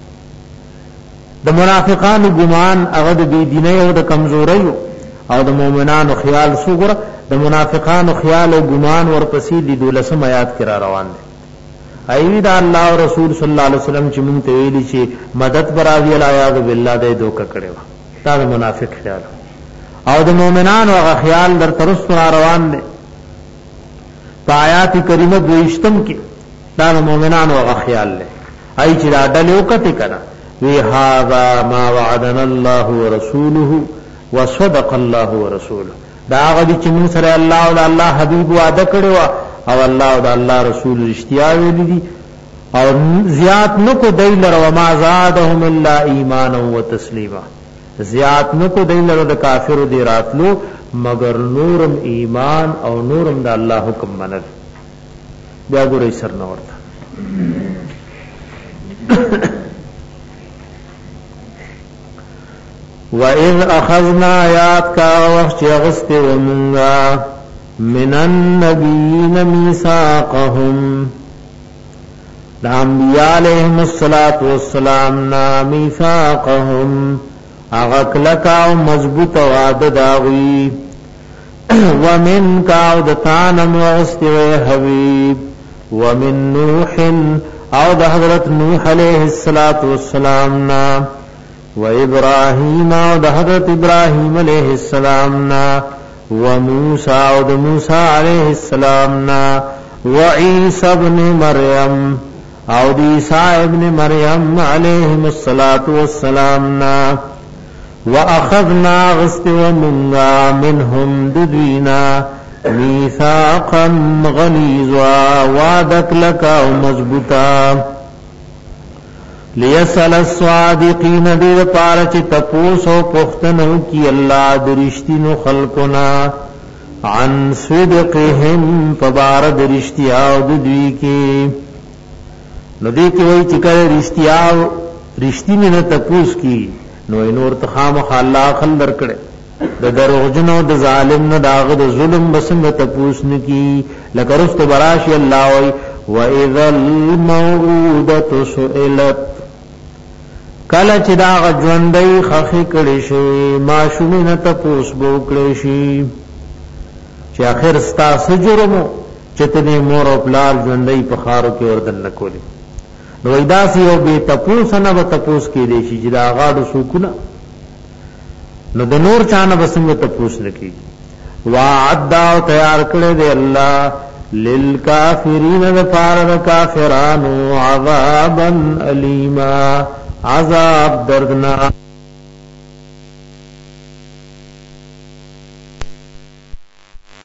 د منافقانو ګمان هغه د بی دیني او د کمزوري او د مؤمنانو خیال سوګره د منافقانو خیال او ګمان ورپسې د دولسم آیات کې را روان دي ایوی دا الله او رسول صلی الله علیه وسلم چې مونږ ته ویلي چې مدد براوی الایاذ بالله د دوکه کړي دا د منافق خیال او د مؤمنانو هغه خیال در ترست را روان دي په آیات کریمه دویشتم کې دا د مؤمنانو هغه خیال لري ای چې دا ډلې وکټه کړه وی هذا ما وعدنا الله ورسوله وصدق الله ورسوله دا غدي چې موږ سره الله او الله حبيب وعده کړو او الله او الله رسول رښتیا ویلي دي او زیات نکو دیلر و ما زادهم الا ایمانا وتسلیما زیات نکو دیلر د کافر دی راتلو مگر نورم ایمان او نورم د الله حکم منل بیا ګورې سر نه ورته وَإِذْ أَخَذْنَا آيَاتْ كَا وَخْشِ غَسْتِ وَمُنْغَا مِنَ النَّبِيِّينَ مِيثَاقَهُمْ الْأَنْبِيَاءَ عَلَيْهِمُ الصَّلَاةُ وَالسَّلَامُ نا مِيثَاقَهُمْ اغکلک او مضبوط وعده داوی ومن کا دتان موست حبیب ومن نوح او د حضرت نوح علیہ الصلوۃ والسلام نا و ابراہیم او د حضرت ابراہیم علیہ السلام نا و موسی او د موسی علیہ السلام نا و عیسی ابن مریم او د عیسی ابن مریم علیہ الصلوۃ والسلام نا وَأَخَذْنَا غَسْتِ وَمُنْغَا مِنْهُمْ دُدْوِينَا مِيثَاقًا غَلِيظًا وَعْدَكْ لَكَ وَمَزْبُطًا لیسل الصادقین دیر پارچ تپوس و پختنو کی اللہ درشتین خلقنا عن صدقهم فبارد رشتیاو ددوی کی ندی کی وی چکر رشتیاو رشتی میں نہ تپوس کی نو نور تخام خلا خلر کڑے د دروغجنو د ظالم نه داغ د ظلم بسنګ تپوس نکی لکرست براشی الله وی واذا الموءودة سئلت کله چې دا ژوندۍ خخې کړي شي ماشومه نه تپوس بو کړي شي چې اخر ستا سجرمو چتنی مور او پلار ژوندۍ په خارو کې وردن نکولي نو ایداسی او بی تپوس نه به تپوس کې دی شي چې دا غاډو سکونه نو د نور چانه بسنګ تپوس نکی وعد او تیار کړی دی الله للکافرین ذفار کافرانو عذابا الیما عذاب دردناک